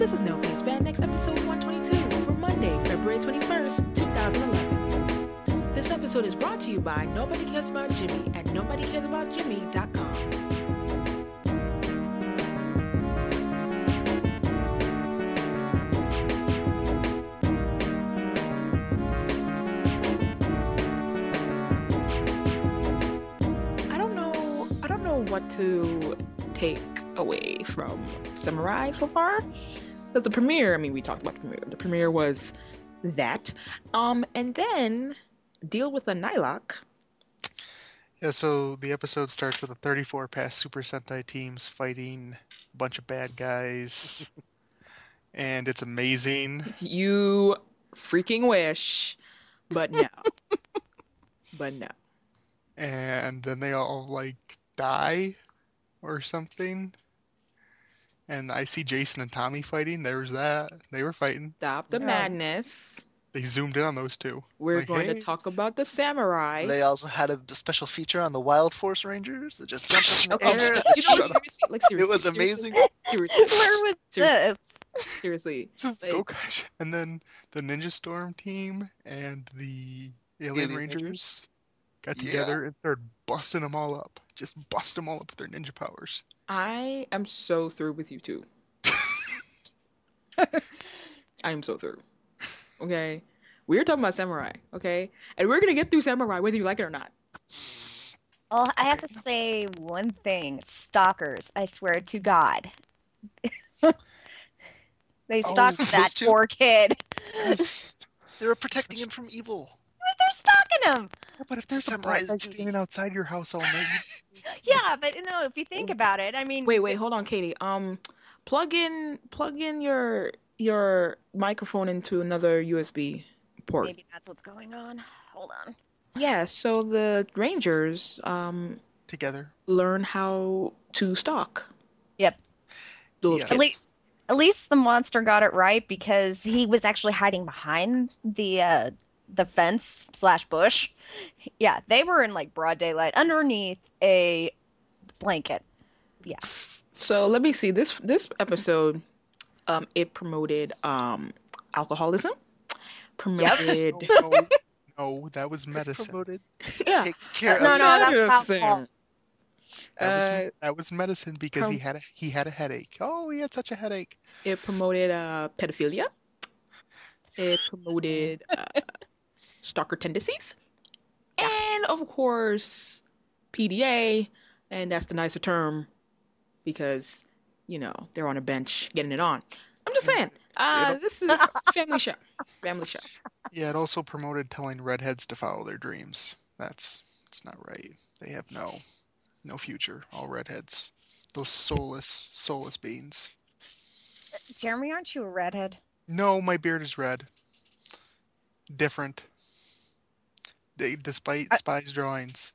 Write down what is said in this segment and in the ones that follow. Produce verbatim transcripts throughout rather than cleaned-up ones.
this is No Pain Spandex episode one twenty-two for Monday, February twenty-first, twenty eleven. This episode is brought to you by Nobody Cares About Jimmy at nobody cares about jimmy dot com. I don't know, I don't know what to take away from Samurai so far. Because the premiere, I mean, we talked about the premiere. The premiere was that. Um, and then deal with the Nylok. Yeah, so the episode starts with the thirty-four past Super Sentai teams fighting a bunch of bad guys. And it's amazing. You freaking wish. But no. But no. And then they all, like, die or something. And I see Jason and Tommy fighting. There was that. They were fighting. Stop the Yeah. madness. They zoomed in on those two. We're Like, going hey. to talk about the samurai. They also had a special feature on the Wild Force Rangers that just jumped up in the Okay, air. you know, seriously, like seriously, It was seriously, amazing. Seriously, Where was seriously, this? seriously. This is Like, Gokaiger. And then the Ninja Storm team and the Alien, Alien Rangers, Rangers? got Yeah. together and started busting them all up. Just bust them all up with their ninja powers. I am so through with you two. I am so through. Okay, we're talking about samurai. Okay, and we're gonna get through samurai whether you like it or not. Well, I have to say one thing. Stalkers, I swear to God. They Oh, stalked those that two? poor kid. Yes. They were protecting him from evil. They're stalking him. But if there's a Samurai bad guy is standing outside your house all night, Yeah, but you know, if you think about it, I mean, Wait, wait, hold on, Katie. Um, plug in, plug in your your microphone into another U S B port. maybe that's what's going on. Hold on. Yeah. So the Rangers um together. learn how to stalk Yep. little Yeah. kids. At least, at least the monster got it right because he was actually hiding behind the uh, the fence slash bush. Yeah, they were in like broad daylight underneath a blanket. Yeah. So let me see this this episode. Um, it promoted um alcoholism. Promoted. No, no, no, that was medicine. Promoted. Yeah. Take care No, of no, it. that's Medicine. alcohol. That was, Uh, that was medicine because he prom- had a he had a headache. Oh, he had such a headache. It promoted uh pedophilia. It promoted uh, stalker tendencies, and of course P D A, and that's the nicer term because you know they're on a bench getting it on. I'm just saying. Uh, Yep. this is family show. Family show. Yeah, it also promoted telling redheads to follow their dreams. That's it's not right. They have no no future. All redheads. Those soulless, soulless beings. Jeremy, aren't you a redhead? No, my beard is red. Different. They, despite I- Spy's drawings.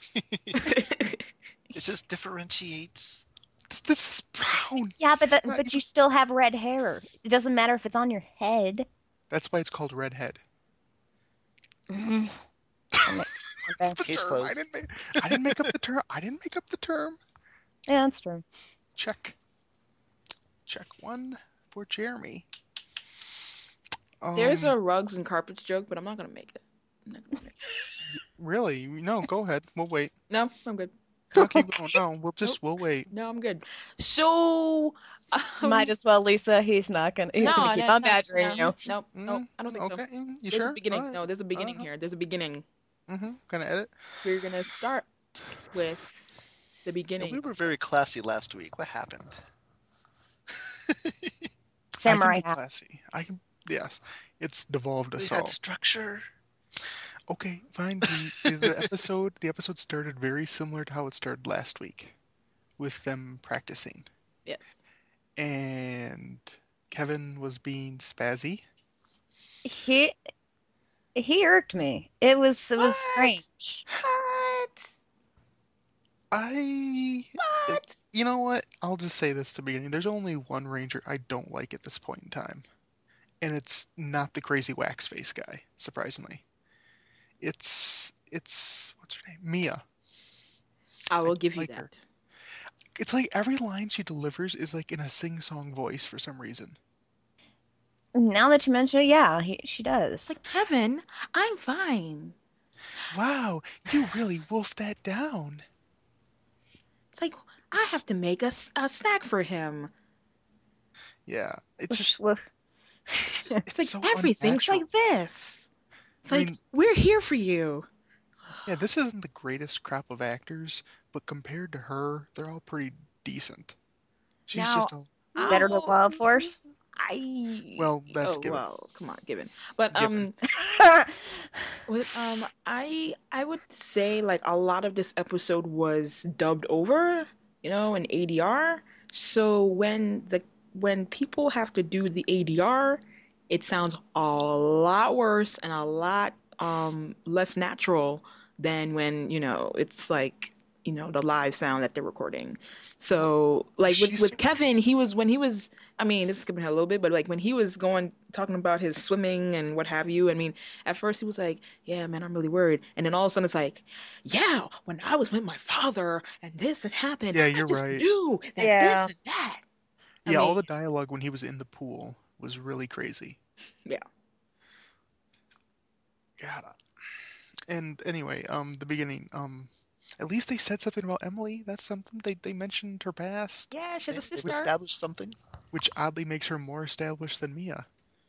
It just differentiates. This, this is brown. Yeah, but that, Not but even- you still have red hair. It doesn't matter if it's on your head. That's why it's called redhead. Mhm. Okay. That's the Case term. I closed. didn't, make, I didn't make up the term. I didn't make up the term. Yeah, that's true. Check. Check one for Jeremy. Um, There's a rugs and carpets joke, but I'm not gonna make it. I'm not gonna make it. Really? No, go ahead. We'll wait. No, I'm good. I'll keep going. No, we'll just we'll wait. No, I'm good. So, um, Might as well, Lisa. He's not gonna. He's no, gonna keep no, on no, badgering no, you. no, no, Mm, I don't think so. okay, you There's sure? a beginning. Alright. No, there's a beginning Uh-huh. here. There's a beginning. Mm-hmm. Gonna edit. We're gonna start with the Yeah, beginning. we were very classy last week. What happened? Samurai I can be hat. classy. I can. Yes, it's devolved We us had all. structure. Okay, fine. The, the episode the episode started very similar to how it started last week, with them practicing, Yes. and Kevin was being spazzy. He he irked me. It was it was What? strange. What? I, What? you know what? I'll just say this to the beginning. There's only one Ranger I don't like at this point in time, and it's not the crazy wax face guy. Surprisingly, it's it's what's her name? Mia. I will I give you like her. that. It's like every line she delivers is like in a sing-song voice for some reason. Now that you mention it, yeah, he, she does. It's like, Kevin, I'm fine. Wow, you really wolfed that down. It's like, I have to make a, s- a snack for him. Yeah, it's Which- just which- it's It's like, so everything's unnatural. like this. It's I like, mean- we're here for you. Yeah, this isn't the greatest crop of actors, but compared to her, they're all pretty decent. She's Now- just a Better than Oh, Wild Force? I Well, that's oh, given. well, come on, given. But Given. um, with, um, I I would say like a lot of this episode was dubbed over, you know, in A D R. So when the when people have to do the A D R, it sounds a lot worse and a lot um less natural than when, you know, it's like, you know, the live sound that they're recording. So like with, She's- with Kevin, he was when he was I mean, this is skipping ahead a little bit, but like when he was going talking about his swimming and what have you, I mean, at first he was like, "Yeah, man, I'm really worried," and then all of a sudden it's like, "Yeah, when I was with my father and this had happened, Yeah, I you're just right. knew that Yeah. this and that." I Yeah, all mean, the dialogue when he was in the pool was really crazy. Yeah. God. And anyway, um, the beginning, um, at least they said something about Emily. That's something they they mentioned her past, yeah, she has a They- They've sister. established something. which oddly makes her more established than Mia.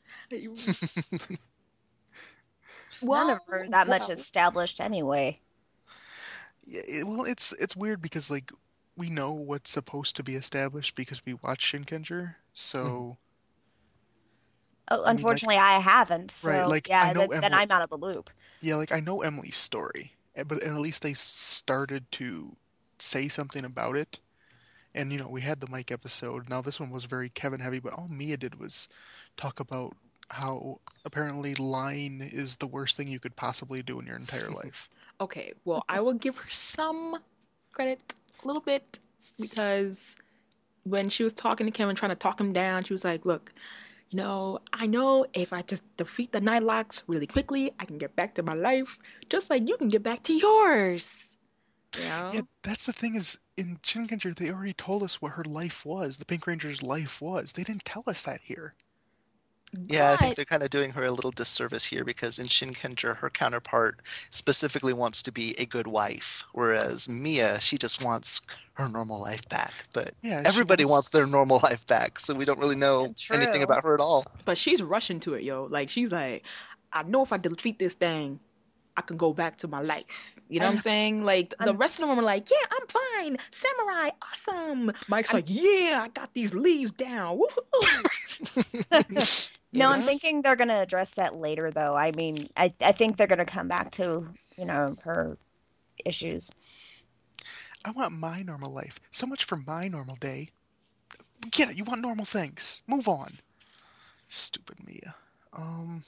None of her that much well, established anyway. Yeah, it, well, it's it's weird because like we know what's supposed to be established because we watch Shinkenger. So Oh, I mean, like- unfortunately, I haven't. So Right, like, yeah, I know then, then Emily- I'm out of the loop. yeah, like I know Emily's story, eh, but and at least they started to say something about it. And you know, we had the Mike episode. Now this one was very Kevin heavy, but all Mia did was talk about how apparently lying is the worst thing you could possibly do in your entire life. okay, well, I will give her some credit, a little bit, because when she was talking to Kevin, trying to talk him down, she was like, "Look, you know, I know if I just defeat the Nightlocks really quickly, I can get back to my life, just like you can get back to yours." You know? Yeah, that's the thing is in Shinkenger they already told us what her life was, the Pink Ranger's life was. They didn't tell us that here. Yeah, I think But- they're kind of doing her a little disservice here because in Shinkenger, her counterpart specifically wants to be a good wife, whereas Mia, she just wants her normal life back. But Yeah, she everybody wants... wants- their normal life back, so we don't really know True. anything about her at all. But she's rushing to it, yo. Like she's like, I know if I defeat this thing, I can go back to my life. You know what I'm saying? Like the I'm- rest of them are like, yeah, I'm fine. Samurai, awesome. Mike's like, yeah, I got these leaves down. Woohoo. No, I'm Yes. thinking they're gonna address that later, though. I mean, I I think they're gonna come back to you know her issues. I want my normal life. So much for my normal day. Get it, you want normal things. Move on. Stupid Mia. Um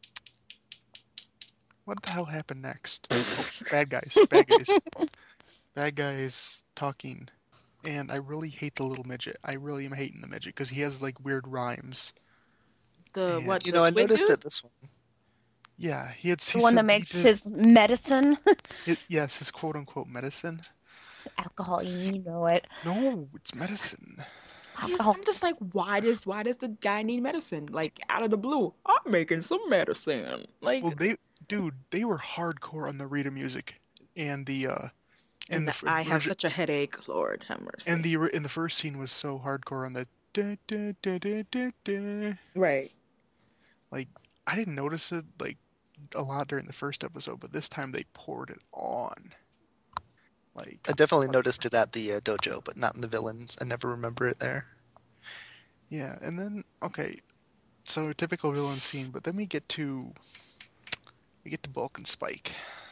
What the hell happened next? Oh, bad guys. Bad guys. Bad guys talking. And I really hate the little midget. I really am hating the midget because he has like weird rhymes. The Yeah. what? You the know, I squid noticed dude? it this one. Yeah, he had The he one said that he makes did- his medicine it- yes, his quote unquote medicine. alcohol. You know it. No, it's medicine. Yes, Alcohol. I'm just like, why does why does the guy need medicine? Like out of the blue, I'm making some medicine. Like, Well, they, dude, they were hardcore on the Rita music and the, uh, and and the, the, f- I have version- such a headache. Lord have mercy. and the in the first scene was so hardcore on the da, da, da, da, da, da. right. Like I didn't notice it like a lot during the first episode, but this time they poured it on. Like I definitely noticed it at the uh, dojo, but not in the villains. I never remember it there. yeah, and then okay, so typical villain scene, but then we get to we get to Bulk and Spike,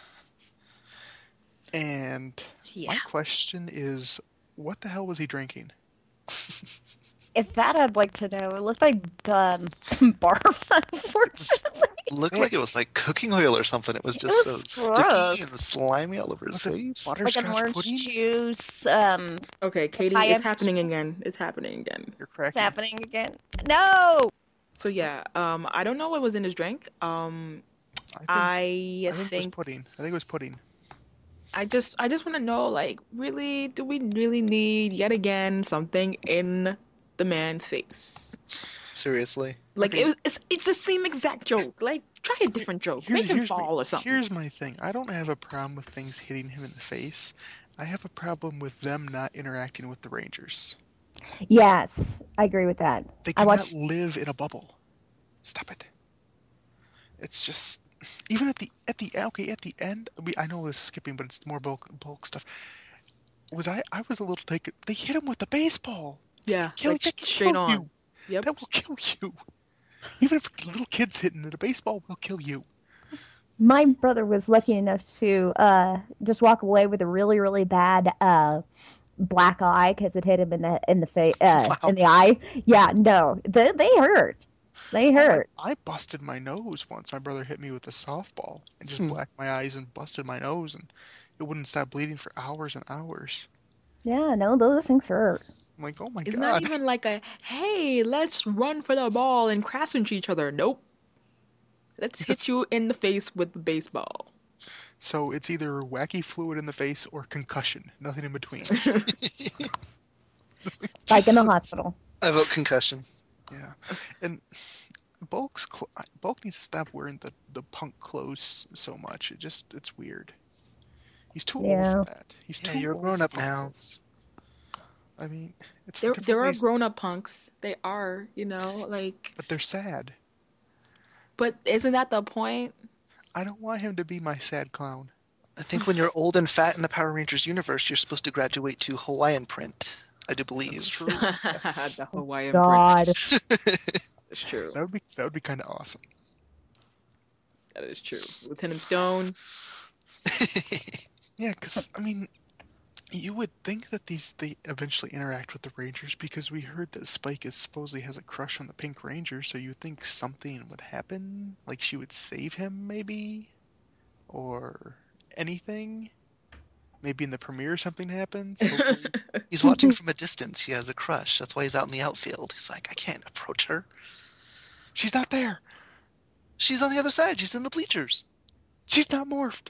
and Yeah. my question is, what the hell was he drinking? If that I'd like to know. It looked like um, barf, unfortunately. Looked like it was like cooking oil or something. It was It just was so sticky gross. and slimy all over his Was it face. Like butterscotch an orange pudding? juice. Um, Okay, Katie, I it's am- happening again. It's happening again. You're it's cracking. happening again. No. So yeah, um, I don't know what was in his drink. Um, I think, I I think, it was think pudding. I think it was pudding. I just I just want to know, like, really, do we really need yet again something in the man's face? Seriously. Like I mean, it was, it's, it's the same exact joke. Like try a different joke. Here's- Make him here's my- fall or something. Here's my thing. I don't have a problem with things hitting him in the face. I have a problem with them not interacting with the Rangers. Yes, I agree with that. They I cannot watched. live in a bubble. Stop it. It's just even at the at the okay at the end. I, mean, I know this is skipping, but it's more bulk bulk stuff. Was I? I was a little taken. They hit him with the baseball. Yeah, Kill, like that can straight kill on. you. Yep. That will kill you. Even if little kids hitting it, a baseball will kill you. My brother was lucky enough to uh, just walk away with a really, really bad uh, black eye because it hit him in the in the face uh, Wow. in the eye. Yeah, no, they, they hurt. They hurt. I, I busted my nose once. My brother hit me with a softball and just Hmm. blacked my eyes and busted my nose, and it wouldn't stop bleeding for hours and hours. Yeah, no, those things hurt. I'm like, oh my It's god. not even like a hey, let's run for the ball and crash into each other. Nope. Let's hit you in the face with the baseball. So it's either wacky fluid in the face or concussion. Nothing in between. Like in the hospital. I vote concussion. Yeah, and Bulk's cl- Bulk needs to stop wearing the, the punk clothes so much. It just it's weird. He's too Yeah. old for that. He's Yeah, too you're old grown for up punk now. clothes. I mean, it's There, different there are ways- grown-up punks. They are, you know, like. but they're sad. But isn't that the point? I don't want him to be my sad clown. I think when you're old and fat in the Power Rangers universe, you're supposed to graduate to Hawaiian print. I do believe. That's true. Yes. The Hawaiian God. print. It's true. That would be that would be kind of awesome. That is true. Lieutenant Stone. Yeah, because I mean, you would think that these they eventually interact with the Rangers because we heard that Spike is supposedly has a crush on the Pink Ranger, so you would think something would happen, like she would save him, maybe, or anything. Maybe in the premiere something happens. Hopefully. He's watching from a distance. He has a crush. That's why he's out in the outfield. He's like, I can't approach her. She's not there. She's on the other side. She's in the bleachers. She's not morphed.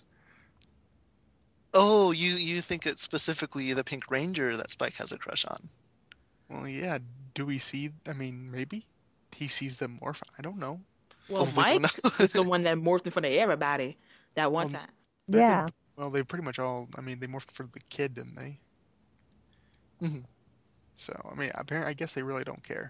Oh, you you think it's specifically the Pink Ranger that Spike has a crush on? Well, yeah. Do we see? I mean, maybe he sees them morph. I don't know. Well, Oh, we don't Mike know. is the one that morphed in front of everybody that one Well, time. That Yeah. would- well, they pretty much all. I mean, they morphed for the kid, didn't they? Mhm. So, I mean, apparently, I guess they really don't care.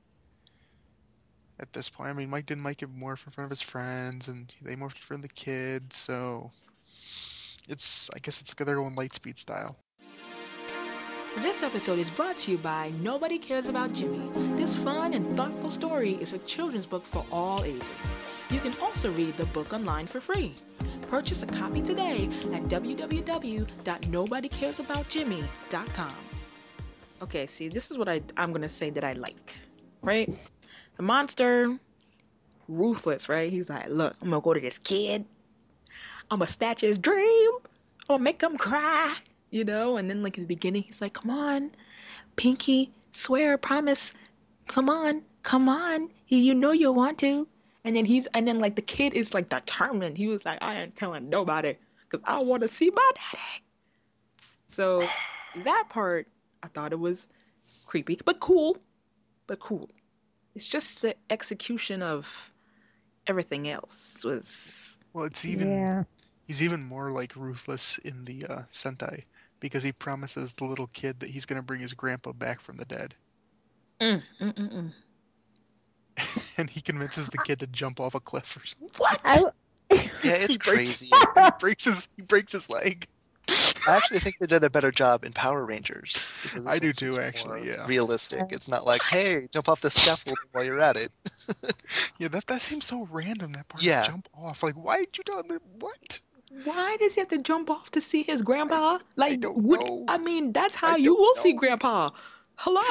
At this point, I mean, Mike didn't Mike morph in front of his friends, and they morphed in front of the kid. So, it's. I guess it's they're going Lightspeed style. This episode is brought to you by Nobody Cares About Jimmy. This fun and thoughtful story is a children's book for all ages. You can also read the book online for free. Purchase a copy today at w w w dot nobody cares about jimmy dot com. Okay, see, this is what I I'm gonna say that I like, right? The monster, ruthless, right? He's like, look, I'm gonna go to this kid. I'm gonna snatch his dream. I'm gonna make him cry, you know. And then, like in the beginning, he's like, come on, Pinky, swear, promise, come on, come on. You know you want to. And then he's and then like the kid is like determined. He was like, I ain't telling nobody because I want to see my daddy. So that part, I thought it was creepy, but cool, but cool. It's just the execution of everything else was. Well, it's even. Yeah. He's even more like ruthless in the uh, Sentai because he promises the little kid that he's going to bring his grandpa back from the dead, Mm, mm, mm, mm. and he convinces the kid to jump off a cliff or something. What? I, Yeah, it's He breaks- crazy. He breaks his he breaks his leg. I actually think they did a better job in Power Rangers. because this I do one too, seems actually, more yeah. Realistic. It's not like, hey, jump off the scaffold while you're at it. Yeah, that that seems so random. That part. Yeah. Jump off. Like, why did you tell him? What? Why does he have to jump off to see his grandpa? Like, don't would, know. I mean, that's how I you don't will see know. grandpa. Hello?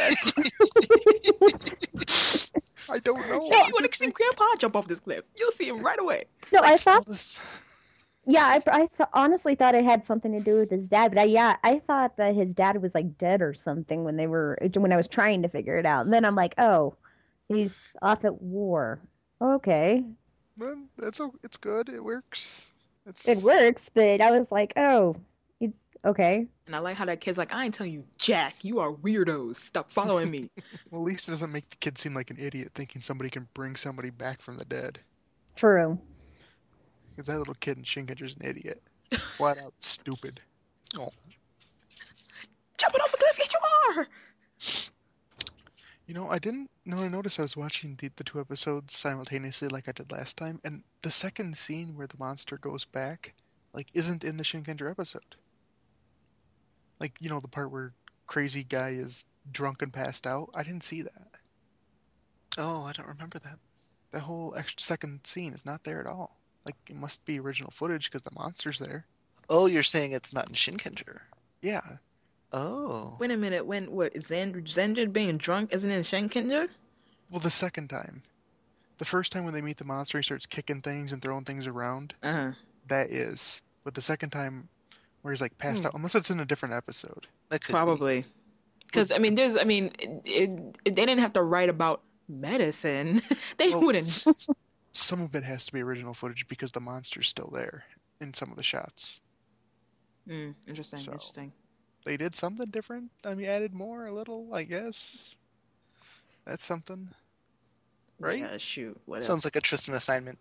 I don't know. Hey, you want to see grandpa jump off this cliff? You'll see him right away. no, I Still thought. this- Yeah, I, I th- honestly thought it had something to do with his dad, but I, yeah, I thought that his dad was like dead or something when they were when I was trying to figure it out, and then I'm like, oh, he's off at war. Okay, Well, that's o- it's good. It works. It's it works, but I was like, oh, it, Okay. And I like how that kid's like, I ain't telling you jack. You are weirdos. Stop following me. Well, at least it doesn't make the kid seem like an idiot thinking somebody can bring somebody back from the dead. True. Because that little kid in Shinkender's an idiot. Flat out stupid. Oh, Jumping off a cliff, yes you are. You know, I didn't know. I noticed I was watching the, the two episodes simultaneously like I did last time, and the second scene where the monster goes back, like, isn't in the Shinkender episode. Like, you know, the part where crazy guy is drunk and passed out? I didn't see that. oh, I don't remember that. The whole extra second scene is not there at all. Like, it must be original footage because the monster's there. Oh, you're saying it's not in Shinkenger? Yeah. Oh, Wait a minute. When what Zend- Zendred being drunk isn't in Shenkinder? Well, the second time. The first time when they meet the monster, he starts kicking things and throwing things around. Uh huh. That is. But the second time where he's like passed Hmm. out, unless it's in a different episode. that could be. Probably. Because I mean, there's. I mean, it, it, it- they didn't have to write about medicine. They Well, wouldn't. s- some of it has to be original footage because the monster's still there in some of the shots. Mm, interesting. So- Interesting. They did something different. I mean, added more a little, I guess. That's something. Right? Yeah. Shoot. What Sounds like a Tristan assignment.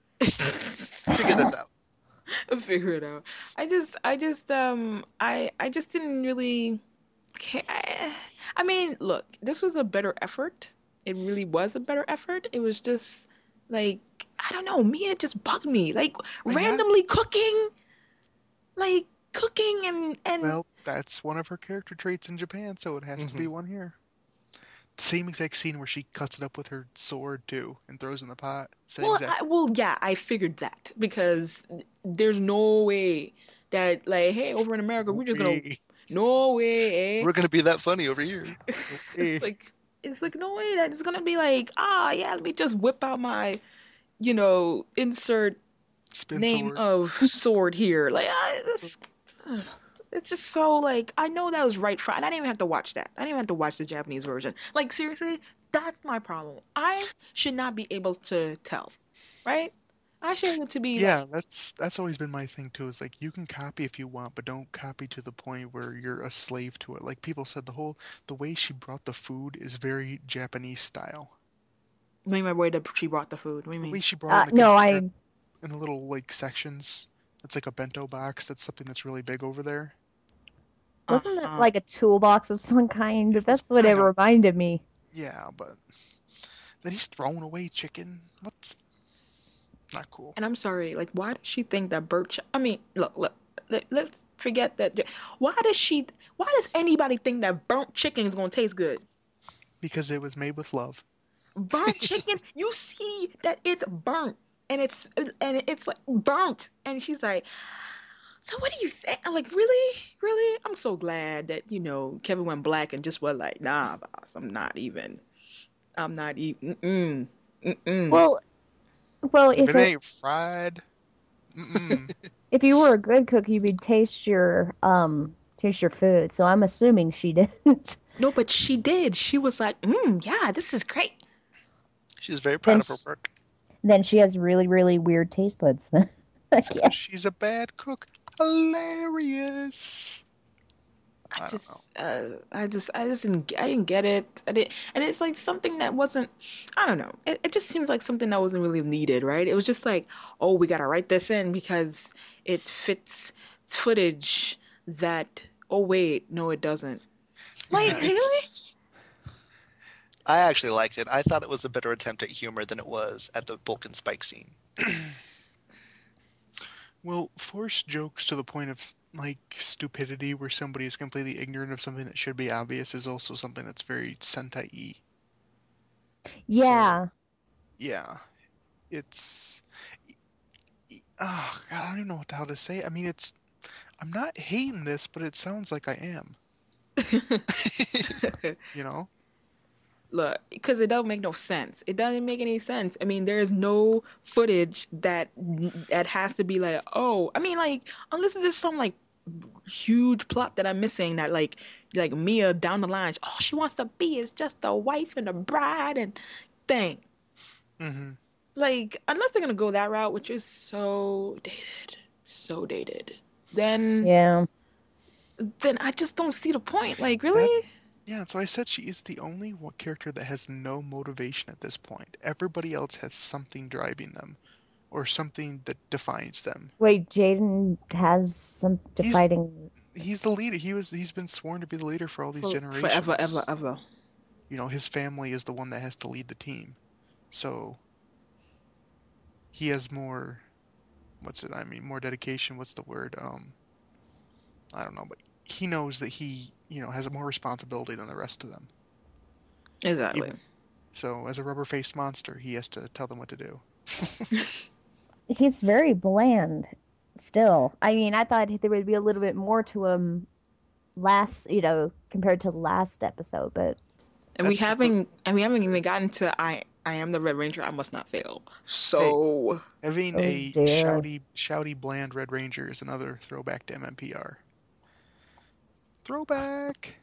Figure this out. Figure it out. I just, I just, um, I, I just didn't really. ca- I, I mean, look, this was a better effort. It really was a better effort. It was just like I don't know. Mia just bugged me. Like Yeah. randomly cooking, like cooking and and Well, that's one of her character traits in Japan, so it has to be one here. The same exact scene where she cuts it up with her sword, too, and throws in the pot. Same well, exact. I, well, yeah, I figured that because there's no way that like, hey, over in America, we're just gonna Hey, no way. Eh? We're gonna be that funny over here. It's like it's like no way that it's gonna be like ah yeah let me just whip out my you know insert spin name sword. of sword here like I, it's, it's just so like I know that was right for and I didn't even have to watch that I didn't even have to watch the Japanese version like seriously that's my problem I should not be able to tell right I should get to be Yeah, like, that's that's always been my thing too. Is like you can copy if you want, but don't copy to the point where you're a slave to it. Like people said, the whole the way she brought the food is very Japanese style. maybe my way that she brought the food what do you The way mean she Uh, brought in the no, container I in the little like sections. It's like a bento box. That's something that's really big over there. wasn't Uh-huh. it like a toolbox of some kind? It was- That's what I it don't- reminded me. Yeah, but then he's throwing away chicken. What's not cool. And I'm sorry, like, why does she think that birch? I mean, look, look, let, let's forget that. Why does she? Why does anybody think that burnt chicken is gonna taste good? Because it was made with love. Burnt chicken, you see that it's burnt, and it's and it's like burnt, and she's like, so what do you think? I'm like, really, really? I'm so glad that you know Kevin went black and just was like, nah, boss, I'm not even, I'm not even. Mm-mm, mm-mm. Well, well, If if it it, ain't fried, mm-mm. if you were a good cook, you would taste your um taste your food. So I'm assuming she didn't. No, but she did. She was like, mm, yeah, this is great. She was very proud of her Thanks. work. Then she has really, really weird taste buds. Then I guess. She's a bad cook. Hilarious. I I don't just, uh, I just, I just didn't, I didn't get it. I didn't, and it's like something that wasn't, I don't know. It, it just seems like something that wasn't really needed, right? It was just like, oh, we gotta write this in because it fits footage that. Oh wait, no, it doesn't. Like Yeah, really? it's- I actually liked it. I thought it was a better attempt at humor than it was at the Bulk and Spike scene. Well, forced jokes to the point of like stupidity, where somebody is completely ignorant of something that should be obvious, is also something that's very Sentai-y. Yeah. Yeah, it's. Oh God, I don't even know what how to say it. I mean, it's. I'm not hating this, but it sounds like I am. You know. Look, because it doesn't make no sense. It doesn't make any sense. I mean, there is no footage that that has to be like, oh, I mean, like, unless there's some like huge plot that I'm missing that like like Mia down the line, all she wants to be is just a wife and a bride and thing. Mm-hmm. Like, unless they're gonna go that route, which is so dated, so dated, then Yeah. then I just don't see the point. Like, really? Yeah, so I said she is the only one character that has no motivation at this point. Everybody else has something driving them, or something that defines them. Wait, Jaden has some He's- fighting. He's the leader. He was. He's been sworn to be the leader for all these For- generations. Forever, ever, ever. You know, his family is the one that has to lead the team, so he has more. What's it? I mean, more dedication. What's the word? Um, I don't know, but he knows that he, you know, has more responsibility than the rest of them. Exactly. Even- So, as a rubber-faced monster, he has to tell them what to do. He's very bland still. I mean, I thought there would be a little bit more to him last, you know, compared to the last episode, but And we That's the haven't and we haven't even gotten to I I am the Red Ranger, I must not fail. So Having Oh, a dear. shouty, shouty, bland Red Ranger is another throwback to M M P R. Throwback.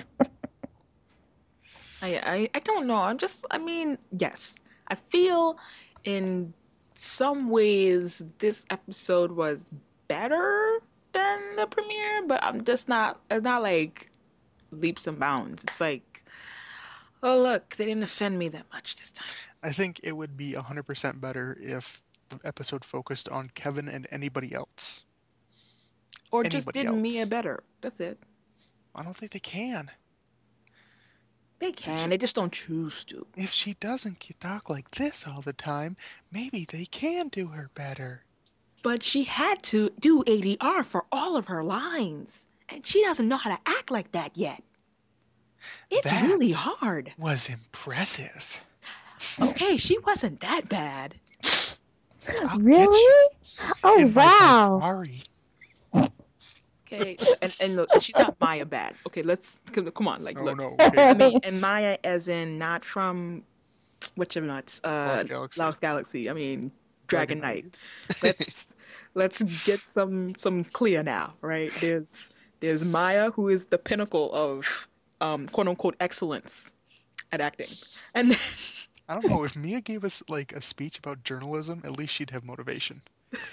I, I I don't know. I'm just I mean, yes. I feel in some ways this episode was better than the premiere, but I'm just not it's not like leaps and bounds. It's like, oh look, they didn't offend me that much this time. I think it would be one hundred percent better if the episode focused on Kevin and anybody else. Or just Anybody did Mia else. better. That's it. I don't think they can. They can, they just don't choose to. If she doesn't get- talk like this all the time, maybe they can do her better. But she had to do A D R for all of her lines. And she doesn't know how to act like that yet. It's That- really hard. Was impressive. Okay, she wasn't that bad. I'll get really? you Oh in my wow! Ferrari. Okay, and and look, she's not Maya bad. Okay, let's come come on, like Oh look. no. I Okay. mean, and Maya as in not from whatchanuts, uh, Lost Galaxy. Lost Galaxy. I mean, Dragon, Dragon Knight. Knight. Let's let's get some some clear now, right? There's there's Maya, who is the pinnacle of um quote unquote excellence at acting, and then, I don't know, if Mia gave us like a speech about journalism, at least she'd have motivation.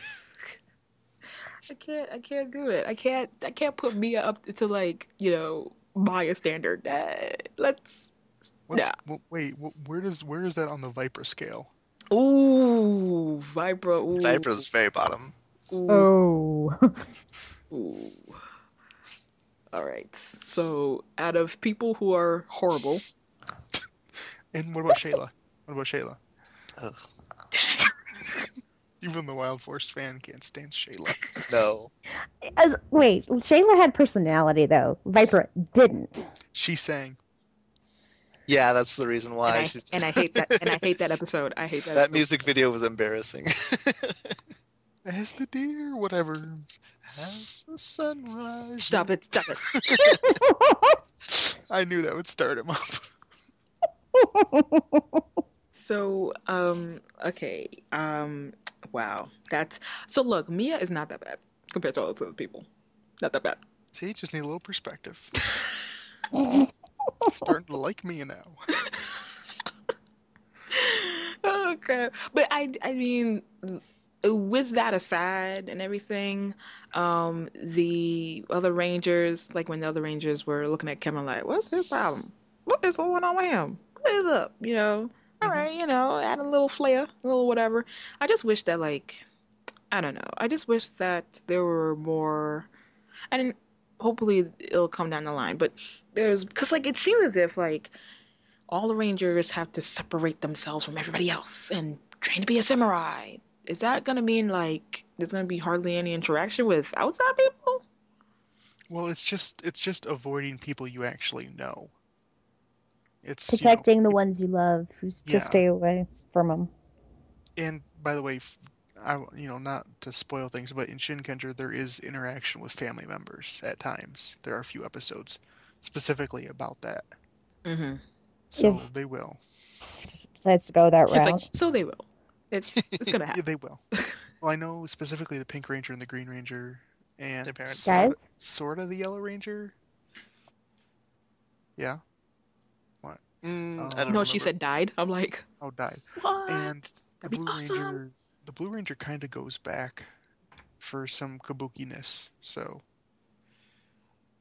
I can't I can't do it. I can't I can't put Mia up to like you know Maya standard. Uh, let's What's, Yeah. w- wait, wh- where does where is that on the Viper scale? ooh Vibra. Ooh, Viper's very bottom. ooh. Oh, Ooh. All right. So, out of people who are horrible, And what about Shayla? What about Shayla? Ugh, Even the Wild Force fan can't stand Shayla. no. As, wait, Shayla had personality though. Viper didn't. She sang. Yeah, that's the reason why. and I, she's- and I hate that. And I hate that episode. I hate that. that episode. music video was embarrassing. As the deer, whatever. As the sunrise. Stop it! Stop it! I knew that would start him up. So, um, okay, um, wow, that's so. Look, Mia is not that bad compared to all those other people. Not that bad. See, just need a little perspective. Starting to like Mia now. Oh crap! But I, I mean, with that aside and everything, um, the other Rangers, like when the other Rangers were looking at Kevin, like, what's his problem? What is going on with him? What is up? You know, all right, you know, add a little flair, a little whatever. I just wish that, like, I don't know. I just wish that there were more, and hopefully it'll come down the line. But there's because, like, it seems as if like all the Rangers have to separate themselves from everybody else and train to be a samurai. Is that gonna mean like there's gonna be hardly any interaction with outside people? Well, it's just it's just avoiding people you actually know. It's you know, Protecting the ones you love, who's to Yeah. stay away from them. and by the way, f- I you know not to spoil things, but in Shinkenger there is interaction with family members at times. There are a few episodes specifically about that, Mm-hmm. so If- they will. Decides to go that It's route. like so they will. It's it's gonna Yeah, happen. they will. Well, I know specifically the Pink Ranger and the Green Ranger, and Their parents. Guys? sort of the Yellow Ranger. Yeah. Mm, Oh. I don't No, remember. she said died. I'm like, Oh, died. what? And the That'd be Blue awesome. Ranger, the Blue Ranger kind of goes back for some kabuki-ness. So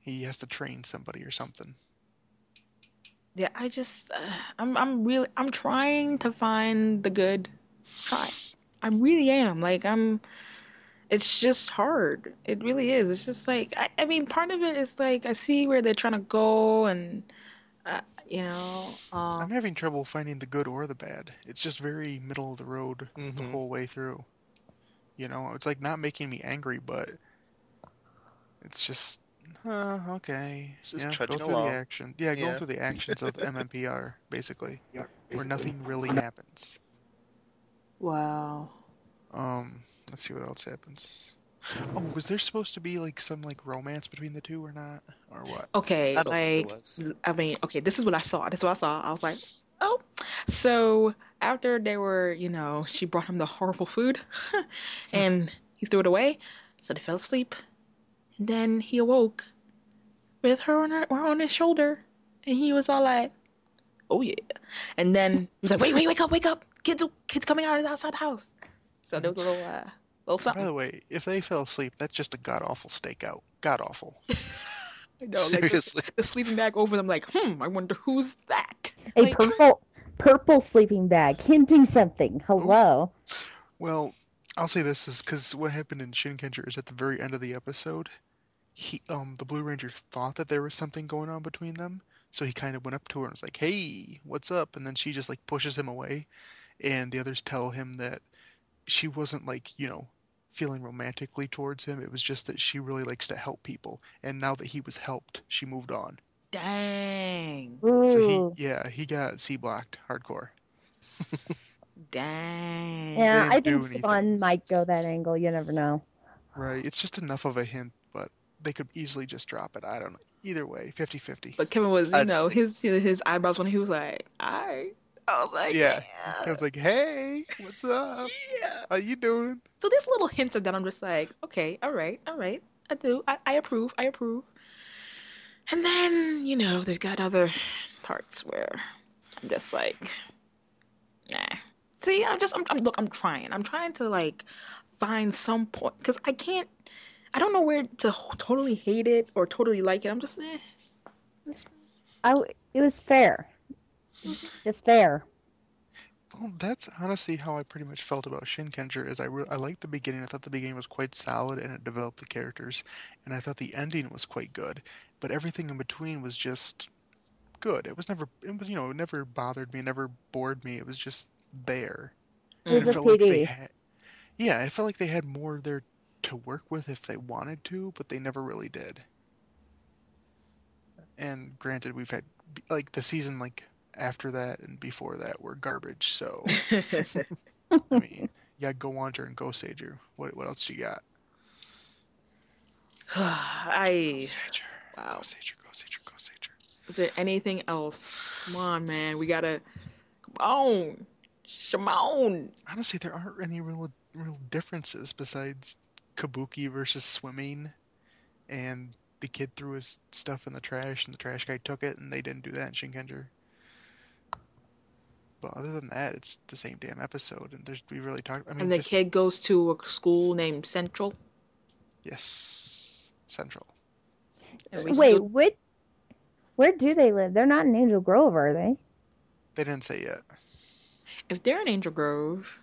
He has to train somebody or something. Yeah, I just uh, I'm I'm really I'm trying to find the good. Try. I really am. Like I'm it's just hard. It really is. It's just like I, I mean part of it is like I see where they're trying to go and uh, you know, um I'm having trouble finding the good or the bad. It's just very middle of the road the Mm-hmm. whole way through. You know, it's like not making me angry, but it's just, uh, okay. This is Yeah, go trudging through the along. action. Yeah, going Yeah. through the actions of M M P R, basically, where nothing really happens. Wow. Um, let's see what else happens. Oh, was there supposed to be like some like romance between the two or not, or what? okay, I don't think like there was. I mean, okay, this is what I saw. This is what I saw. I was like, "Oh." So, after they were, you know, she brought him the horrible food and he threw it away. So they fell asleep. And then he awoke with her on her, her on his shoulder, and he was all like, "Oh yeah!" And then he was like, "Wait, wait, wake up, wake up! Kids, kids coming out outside the house." So there was a little, uh, little By something. the way, if they fell asleep, that's just a god awful stakeout. God awful. You know, like the, Seriously. the sleeping bag over them, like, hmm, I wonder who's that. A Like, purple purple sleeping bag, hinting something. Hello. Well, I'll say this is because what happened in Shinkenger is at the very end of the episode, he um the Blue Ranger thought that there was something going on between them, so he kind of went up to her and was like, "Hey, what's up?" And then she just like pushes him away, and the others tell him that she wasn't like, you know, feeling romantically towards him. It was just that she really likes to help people, and now that he was helped, she moved on. dang, Ooh. So he, yeah, he got C blocked hardcore. dang. yeah, they I didn't think do Spawn anything. might go that angle. You never know. Right? It's just enough of a hint, but they could easily just drop it. I don't know. Either way, fifty-fifty. But Kevin was, you I know, think his it's- his eyebrows when he was like, "All right." I was like, Yeah. yeah. I was like, "Hey, what's up? Yeah. How you doing?" So there's little hints of that. I'm just like, okay, all right, all right. I do. I, I approve. I approve. And then, you know, they've got other parts where I'm just like, nah. See, I'm just, I'm, I'm look, I'm trying. I'm trying to like find some point because I can't. I don't know where to h- totally hate it or totally like it. I'm just, eh. It's- I w- it was fair. Just fair. Well, that's honestly how I pretty much felt about Shinkenger. Is I re- I liked the beginning. I thought the beginning was quite solid and it developed the characters, and I thought the ending was quite good. But everything in between was just good. It was never, it was, you know, it never bothered me, it never bored me. It was just there. It was It a felt like they P D. had, yeah, I felt like they had more there to work with if they wanted to, but they never really did. And granted, we've had like the season like after that and before that were garbage. So I mean, you got Go Wanderer and Go Sager. What what else you got? Go I Sager. wow. Go Sager. Go Sager. Go Sager. Is there anything else? Come on, man. We gotta. Come on, Shimon. Honestly, there aren't any real real differences besides Kabuki versus swimming, and the kid threw his stuff in the trash, and the trash guy took it, and they didn't do that in Shinkenger. But other than that, it's the same damn episode, and there's we really talked. I mean, And the just kid goes to a school named Central. yes, Central. And we Wait, still- what? Where do they live? They're not in Angel Grove, are they? They didn't say yet. if they're in Angel Grove,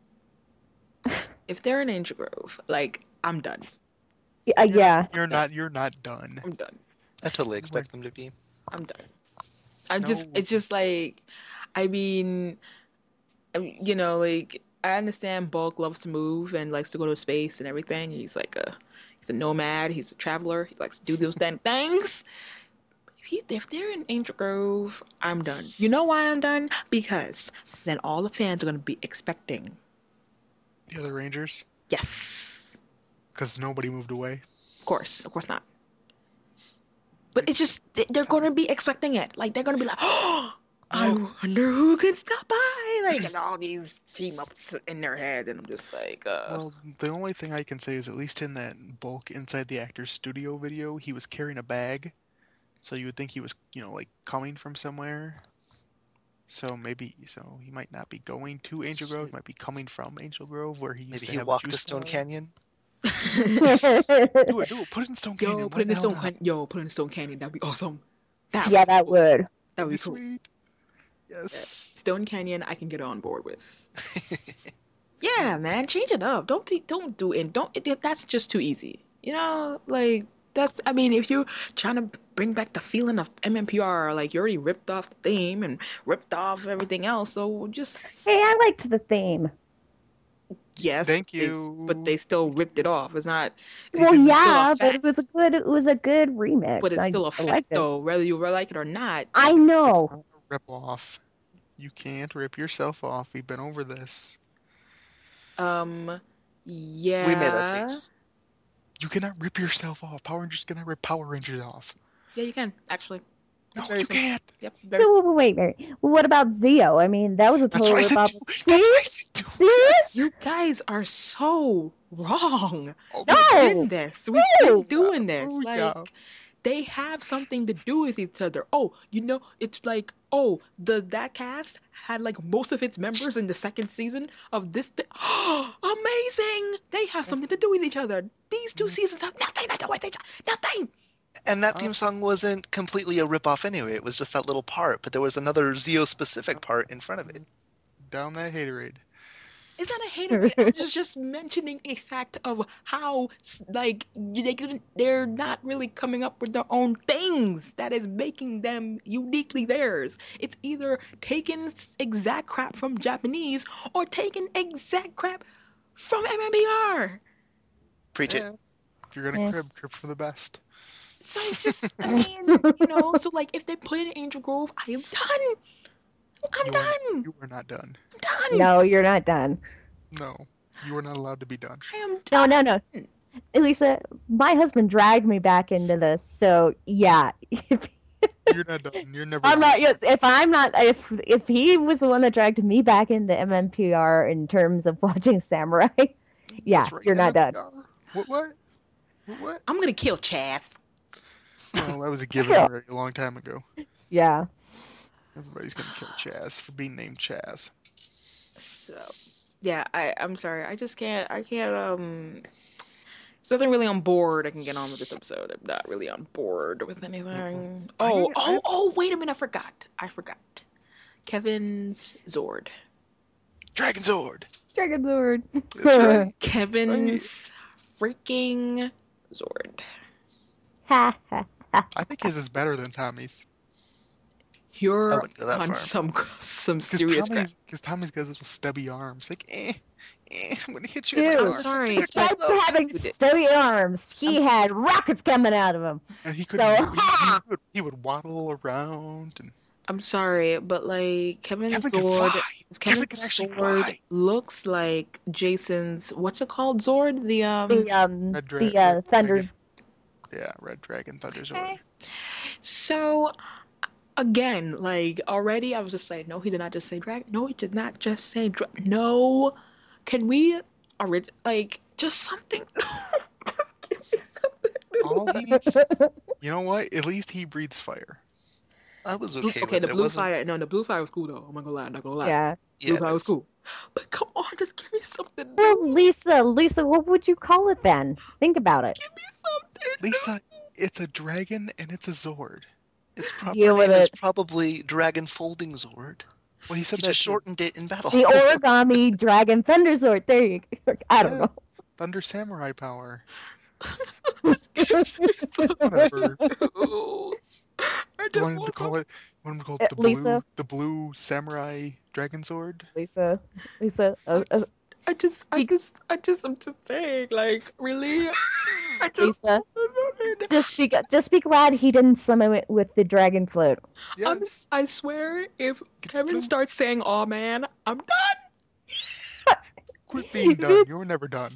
if they're in Angel Grove, like I'm done. Yeah, uh, yeah. You're not. You're not done. I'm done. I totally expect them to be. I'm done. I'm No. just. It's just like, I mean, I mean, you know, like I understand Bulk loves to move and likes to go to space and everything. He's like a, he's a nomad. He's a traveler. He likes to do those damn things. If, he, if they're in Angel Grove, I'm done. You know why I'm done? Because then all the fans are gonna be expecting. The other Rangers, Yes, because nobody moved away. of course, of course not. But it's just they- they're gonna be expecting it. Like they're gonna be like, oh, I wonder who could stop by. Like and all these team ups in their head, and I'm just like, uh, Well, the only thing I can say is at least in that Bulk Inside the Actor's Studio video, he was carrying a bag, so you would think he was, you know, like coming from somewhere. So maybe, so he might not be going to Angel Grove. He might be coming from Angel Grove, where he used Maybe to he have a walked to juice Stone bar. Canyon. Yes. Do it, do it. Put it in Stone Canyon. Yo, put Why it in the the hell Stone not? Canyon. Yo, put it in Stone Canyon. That'd be awesome. That Yeah, would be that cool. would. That would That'd be be cool. sweet. Yes. Stone Canyon, I can get on board with. Yeah, man, change it up. Don't be, don't do it. Don't. It, that's just too easy. You know, like that's. I mean, if you're trying to bring back the feeling of M M P R, like you already ripped off the theme and ripped off everything else, so just Hey, I liked the theme. yes. Thank but they- you. but they still ripped it off. It's not. Well, it's still a yeah, but fact. it was a good. It was a good remix. But it's I- still a I fact, liked it. though, whether you like it or not. I It's know. not a rip off. You can't rip yourself off. We've been over this. Um, yeah. We made our case. You cannot rip yourself off. Power Rangers cannot rip Power Rangers off. Yeah, you can actually. No, It's very you simple. can't. Yep. Very So wait, wait. Well, what about Zeo? I mean, that was a That's total what I said. rip-off. Too. That's what I said. Too. Serious? You guys are so wrong. Oh, No. We've been this. We've No. been doing this. Oh, Like yeah. they have something to do with each other. Oh, you know, it's like oh, the that cast had like most of its members in the second season of this. Th- Amazing! They have something to do with each other. These two seasons have nothing to do with each other. Nothing. And that Oh. theme song wasn't completely a rip-off anyway. It was just that little part, but there was another Zeo-specific part in front of it. Down that haterade. It's not a hater. I was just mentioning a fact of how, like, they couldn't, they're not really coming up with their own things that is making them uniquely theirs. It's either taking exact crap from Japanese or taking exact crap from M M P R. Preach Yeah. it. If you're gonna Yeah. crib, crib for the best. So it's just, I mean, you know, so like if they put it in Angel Grove, I am done. I'm You are, done. you are not done. I'm done. No, you're not done. No, you are not allowed to be done. I am No, done. no, no. Elisa, my husband dragged me back into this, so yeah. If, You're not done. You're never. I'm done. not. Yes, if I'm not, if if he was the one that dragged me back into M M P R in terms of watching Samurai, yeah, That's right, you're not yeah, done. yeah. What? What? What? What? I'm gonna kill Chaz. Well, that was a given Yeah. already a long time ago. Yeah. Everybody's gonna kill Chaz for being named Chaz. So, yeah, I, I'm sorry. I just can't, I can't, um, there's nothing really on board I can get on with this episode. I'm not really on board with anything. Oh, I- oh, I- oh, wait a minute. I forgot. I forgot. Kevin's Zord. Dragon Zord. Dragon Lord. That's right. Kevin's freaking Zord. Ha ha. I think his is better than Tommy's. I You're wouldn't go that on far. some, some Because serious crap. Tommy's, because Tommy's got little stubby arms. Like, eh, eh, I'm gonna hit you. in the Dude, I'm arm. sorry. Besides having stubby arms, he had rockets coming out of him. And he could, So, he, he, ha! would, he would waddle around and I'm sorry, but like Kevin's Kevin can Zord, fly. Kevin's Kevin can actually Zord fly. looks like Jason's. What's it called? Zord, the um. The um, Red Dra- the uh, Red thunder. Dragon. Yeah, Red Dragon Thunder Zord. Okay. So, again, like already, I was just like, no, he did not just say drag. No, he did not just say drag. No, can we, orig- like, just something? Give me something. All he needs, you know what? At least he breathes fire. I was Blue- okay, okay, with the it. It blue wasn't- fire. No, the blue fire was cool though. I'm not gonna lie. I'm not gonna lie. Yeah. Yeah, Blue fire was that's- cool. But come on, just give me something. Well, new. Lisa, Lisa, what would you call it then? Think about it. Give me something. new. Lisa, it's a dragon and it's a Zord. Its proper Deal with name is it. probably Dragon Folding Zord. Well, he He said that just too. shortened it in battle. The origami dragon thunder sword. There you go. I don't Yeah. Thunder Samurai power. know. Whatever. Ooh. I You just wanted to want call some- it, you wanted to call Uh, it the blue, Lisa? the blue samurai dragon sword. Lisa, Lisa, uh, uh, I just, I just, I just, I'm just saying, like, really? I just, Lisa, just be just be glad he didn't summon it with the dragon float. I'm, Yes. I swear, if It's Kevin blue. starts saying, "Oh man," I'm done. Quit being done. This- You were never done.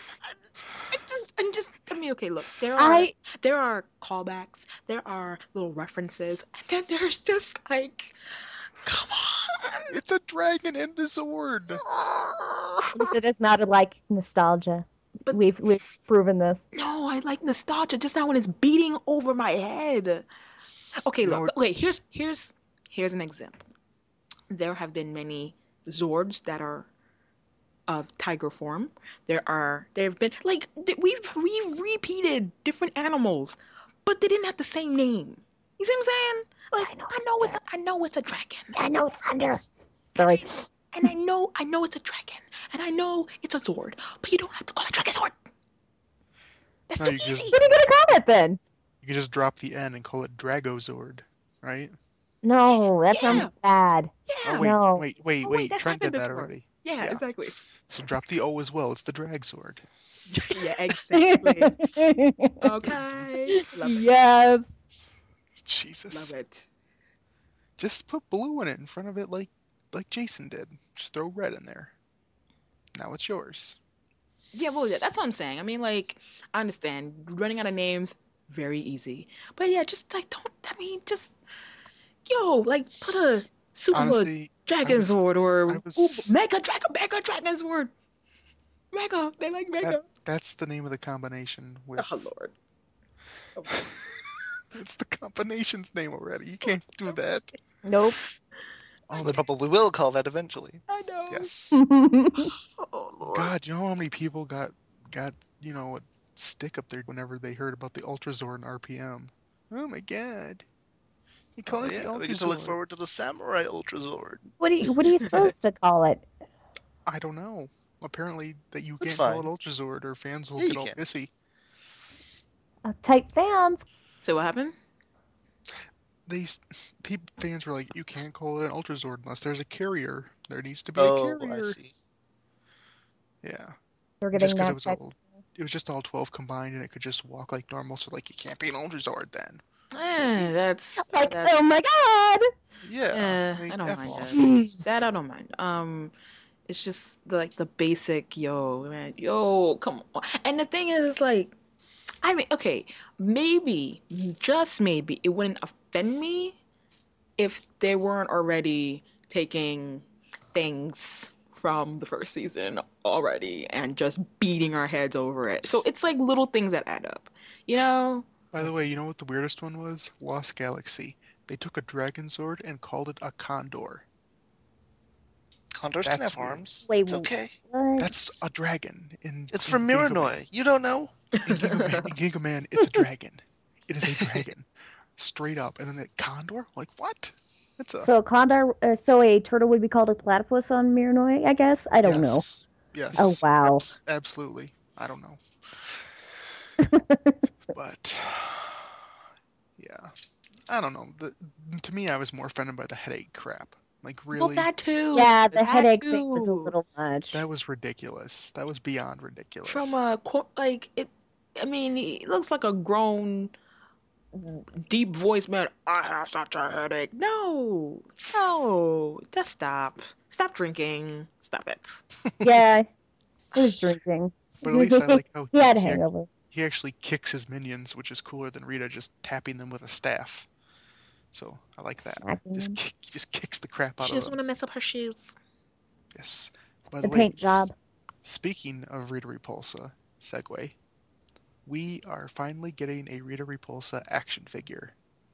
I just, I'm just. I mean, okay, look, there are, I there are callbacks, there are little references, and then there's just like, come on. It's a dragon and a sword. Lisa does not like nostalgia. But- We've we've proven this. No, I like nostalgia, just not when it's beating over my head. Okay, You know look. what- Okay, here's here's here's an example. There have been many Zords that are of tiger form. There are there have been like th- we've we've repeated different animals, but they didn't have the same name. You see what I'm saying? Like I know. I know it's a, I know it's a dragon. I know thunder. Sorry. And I know I know it's a dragon, and I know it's a Zord, but you don't have to call it Dragon Zord. That's No, too you easy. just- What are you gonna call it then? You could just drop the N and call it Dragozord, right? No, that Yeah. sounds bad. Yeah. Oh wait, No. wait, wait, Oh, wait. wait, that's Trent did happened that before. already. Yeah, Yeah. exactly. So drop the O as well. It's the Dragzord. Yeah, exactly. Okay. Love it. Yes. Jesus. Love it. Just put blue in it in front of it, like like Jason did. Just throw red in there. Now it's yours. Yeah, well, yeah, that's what I'm saying. I mean, like, I understand running out of names, very easy. But yeah, just like don't. I mean, just yo, like put a super Honestly, Dragon was- Zord or I was- ooh, Mega Dragon, Mega Dragon Zord. Mega, they like Mega. that, that's the name of the combination. With Oh Lord. it's the combination's name already. You can't do that. Nope. So they probably will call that eventually. I know. Yes. Oh Lord. God, you know how many people got got you know a stick up there whenever they heard about the Ultrazord and R P M? Oh my God! You call Oh, it the yeah, we get to look Ultrazord. forward to the Samurai Ultrazord. What are you, what are you supposed to call it? I don't know. Apparently, that you That's can't call fine. it Ultrazord, or fans will Yeah, get you all can. pissy. Uh, type fans. So what happened? These people, fans were like, "You can't call it an Ultrazord unless there's a carrier. There needs to be Oh, a carrier." I see. Yeah, We're just getting because that it was type. all it was just all twelve combined, and it could just walk like normal. So like, you can't be an Ultrazord then. Eh, that's Like, that's, oh my god! Yeah, eh, I, mean, I don't F mind off. that. That I don't mind. Um, it's just the, like the basic yo man, yo, come on. And the thing is, like, I mean, okay, maybe, just maybe, it wouldn't offend me if they weren't already taking things from the first season already and just beating our heads over it. So it's like little things that add up, you know? By the way, you know what the weirdest one was? Lost Galaxy. They took a Dragon Zord and called it a Condor. Condors That's can have weird. arms. Wait, It's okay. What? That's a dragon. In It's in from Giga Man. Miranoi. You don't know? In Giga Man, in Giga Man, it's a dragon. It is a dragon, straight up. And then the Condor, like what? It's a So a condor, uh, so a turtle would be called a platypus on Miranoi, I guess. I don't know. yes, Yes. Oh, wow. Abs- absolutely. I don't know. But yeah, I don't know. The, to me, I was more offended by the headache crap. Like really, Well, that too. Yeah, the That headache thing was a too. little much. that was ridiculous. That was beyond ridiculous. From a qu- like it. I mean, he looks like a grown, deep voice man. I have such a headache. No, no, just stop. Stop drinking. Stop it. Yeah, he was drinking. But at least I like how He had a he, hangover. he actually kicks his minions, which is cooler than Rita just tapping them with a staff. So I like that. Smacking Just them. kick, he just kicks the crap out She of doesn't them. want to mess up her shoes. Yes. By The the, way, paint s- job. speaking of Rita Repulsa, segue, we are finally getting a Rita Repulsa action figure.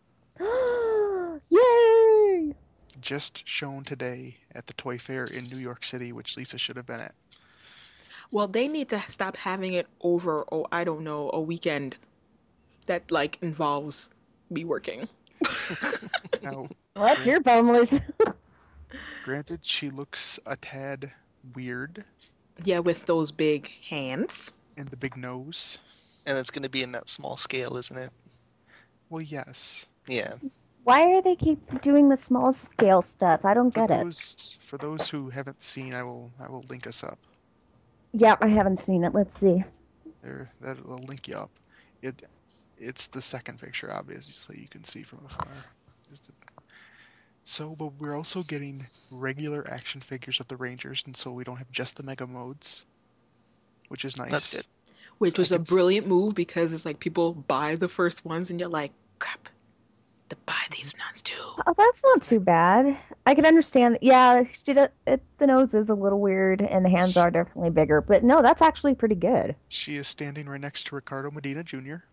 Yay! Just shown today at the Toy Fair in New York City, which Lisa should have been at. Well, they need to stop having it over, oh, I don't know, a weekend that like involves me working. Now, Well, that's your bum, Liz. granted, she looks a tad weird, Yeah, with those big hands. and the big nose. And it's going to be in that small scale, isn't it? Well, yes. Yeah. Why are they keep doing the small scale stuff? I don't For get it. those, for those who haven't seen, I will I will link us up. Yeah, I haven't seen it. Let's see. There, that'll link you up. It, it's the second picture, obviously you can see from afar. Just a- So, but we're also getting regular action figures of the Rangers, and so we don't have just the Mega Modes, which is nice. That's good. Which was I a can s- brilliant move because it's like people buy the first ones and you're like, crap, to buy these ones too. Oh, that's not too bad. I can understand. Yeah, she do- it, the nose is a little weird, and the hands are definitely bigger. But no, that's actually pretty good. She is standing right next to Ricardo Medina Junior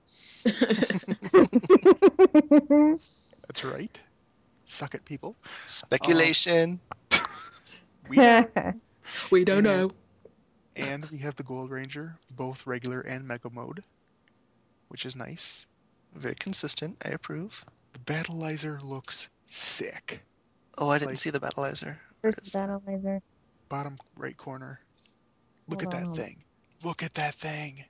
That's right. Suck it, people. Speculation. We are, We don't Yeah. know. And we have the Gold Ranger, both regular and Mega Mode, which is nice. Very consistent. I approve. The Battleizer looks sick. Oh, I didn't Like- see the battleizer. Where's Is the battle laser? Bottom right corner. Look Hold at that on. thing. Look at that thing.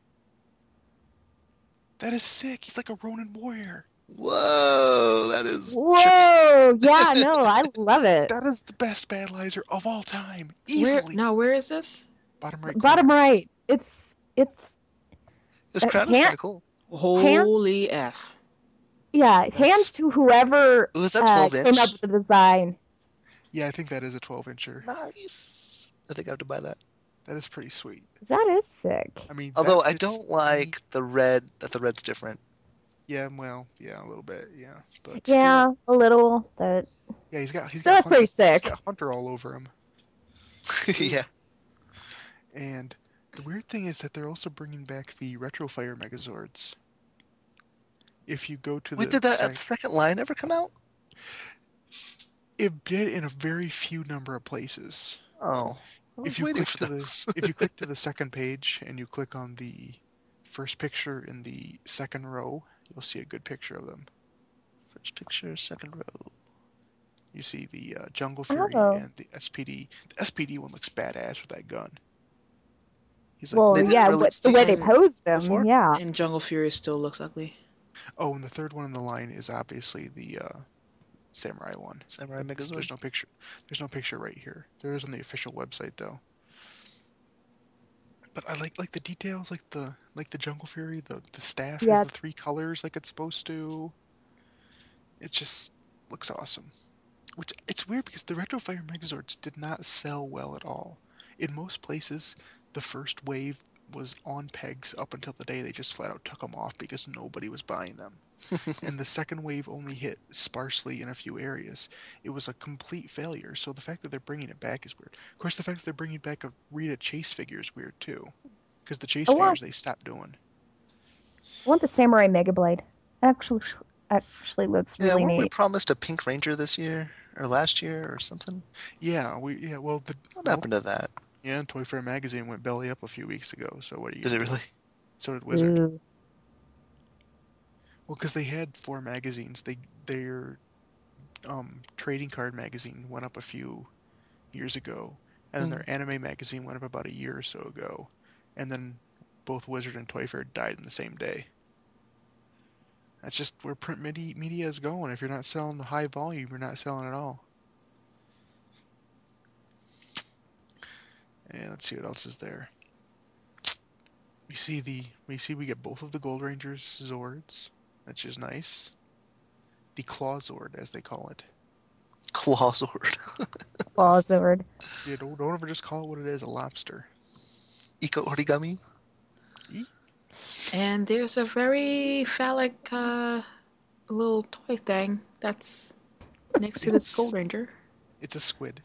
That is sick. He's like a Ronin warrior. Whoa, that is. Whoa! Yeah, no, I love it. That is the best Battleizer of all time. Where Easily. now? Where is this? Bottom right Bottom corner. right. It's it's His Uh, crown is can't- kind of cool. Holy f! yeah. Hands to whoever Ooh, is that uh, twelve came inch? up with the design. Yeah, I think that is a twelve incher. Nice. I think I have to buy that. That is pretty sweet. That is sick. I mean, Although that I fits don't the- like the red. That the red's different. Yeah, well, yeah, a little bit, yeah. But Yeah, still, a little. But yeah, he's got he's Still, got that's pretty Hunter, sick. He's got Hunter all over him. Yeah. And the weird thing is that they're also bringing back the Retrofire Megazords. If you go to the Wait, did that site- second line ever come out? it did in a very few number of places. Oh. I was If you waiting click for to the those. if you click to the second page and you click on the first picture in the second row, you'll see a good picture of them. First picture, second row. You see the uh, Jungle Fury Oh. and the S P D. The S P D one looks badass with that gun. He's well, they didn't yeah, release what, the way they these posed them. before? Yeah. And Jungle Fury still looks ugly. oh, and the third one in the line is obviously the uh, Samurai one. Samurai There's Megazord. no picture. There's no picture right here. There is on the official website though. But I like like the details, like the like the Jungle Fury, the the staff Yeah. has the three colors like it's supposed to. It just looks awesome. Which it's weird because the Retrofire Megazords did not sell well at all. In most places, the first wave was on pegs up until the day they just flat out took them off because nobody was buying them. And the second wave only hit sparsely in a few areas. It was a complete failure. So the fact that they're bringing it back is weird. Of course, the fact that they're bringing back a Rita Chase figure is weird too, because the Chase Oh, wow. figures they stopped doing. I want the Samurai Mega Blade. Actually, actually looks Yeah, really weren't we neat. promised a Pink Ranger this year or last year or something? Yeah, we yeah. Well, the What well, happened to that? yeah, Toy Fair magazine went belly up a few weeks ago. So what do you? Did it really? So did Wizard. Ooh. Well, because they had four magazines. They their um, trading card magazine went up a few years ago, and then Hmm. their anime magazine went up about a year or so ago, and then both Wizard and Toy Fair died in the same day. That's just where print media, media is going. If you're not selling high volume, you're not selling at all. And let's see what else is there. We see the we see we get both of the Gold Rangers Zords, which is nice. The Claw Zord, as they call it. Claw Sword. Clawzord. Yeah, don't, don't ever just call it what it is, a lobster. Eco Origami. And there's a very phallic uh, little toy thing that's next to this Gold Ranger. It's a squid.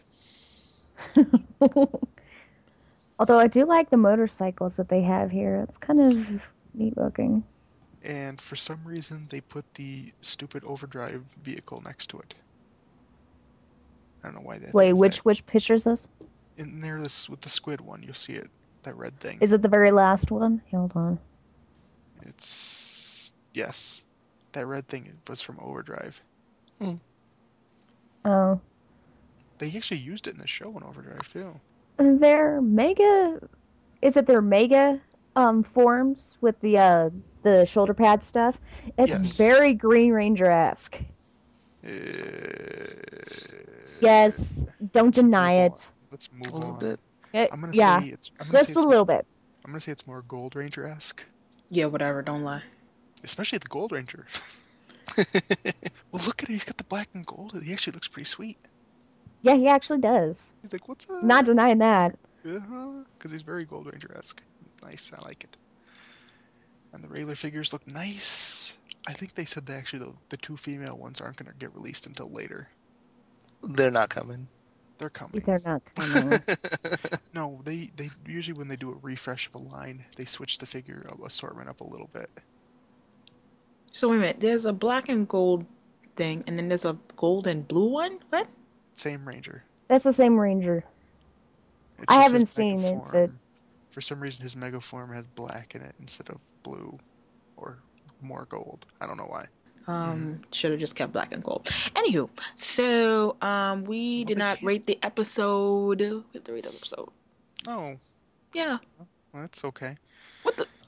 Although I do like the motorcycles that they have here. It's kind of neat looking. And for some reason, they put the stupid overdrive vehicle next to it. I don't know why that. Wait, is which that. which picture is this? In there, this with the squid one, you'll see it. That red thing. Is it the very last one? Hold on. It's yes, that red thing was from Overdrive. Oh, They actually used it in the show in Overdrive too. their mega. Is it their mega um forms with the uh the shoulder pad stuff? It's Yes. very Green Ranger esque. Uh, Yes, don't let's deny move it. on. Let's move A little on. bit. It- I'm gonna yeah, say it's. I'm gonna say just it's a little bit. I'm gonna say it's more Gold Ranger esque, Yeah, whatever, don't lie. especially the Gold Ranger. Well, look at it. He's got the black and gold. He actually looks pretty sweet. Yeah, he actually does. He's like, what's up? Not denying that. Uh-huh. Because he's very Gold Ranger esque. Nice. I like it. And the regular figures look nice. I think they said that actually the, the two female ones aren't going to get released until later. They're not coming. They're coming. They're not coming. No, they, they usually when they do a refresh of a line, they switch the figure assortment up a little bit. So wait a minute, there's a black and gold thing, and then there's a gold and blue one? What? Same Ranger. That's the same Ranger. It's I just haven't his seen mega it, but- form For some reason, his Mega Form has black in it instead of blue or more gold. I don't know why. Um, should have just kept black and gold. Anywho, so um, we Well, did they not can't- rate the episode. We have to rate the episode. Oh, Yeah. well, that's okay. What the?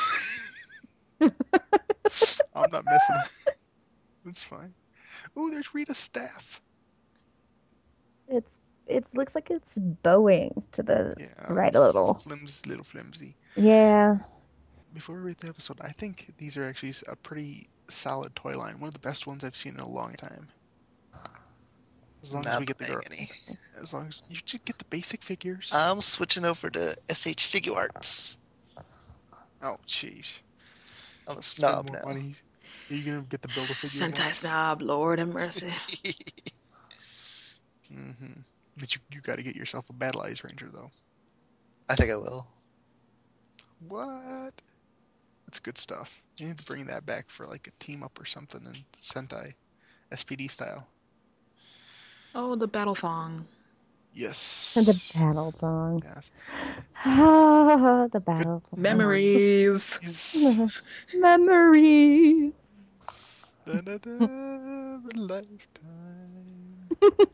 I'm not messing. It's fine. Oh, there's Rita's staff. It's it looks like it's bowing to the Yeah, right a it's little. Flimsy, little flimsy. Yeah. Before we rate the episode, I think these are actually a pretty solid toy line. One of the best ones I've seen in a long time. As long as Not we get the girl, buying any. as long as you just get the basic figures. I'm switching over to S H Figure Arts. oh, jeez. I'm a Spend snob more now. money. Are you gonna get the build a figure? Sentai snob, Lord have mercy. Mm-hmm. But you you got to get yourself a Battle Eyes Ranger though. I think I will. What? That's good stuff. You need to bring that back for like a team up or something in Sentai, S P D style. Oh, the battle thong. Yes. And the battle song. Yes. the battle song. Memories. Yes. Memories. Da-da-da, the lifetime.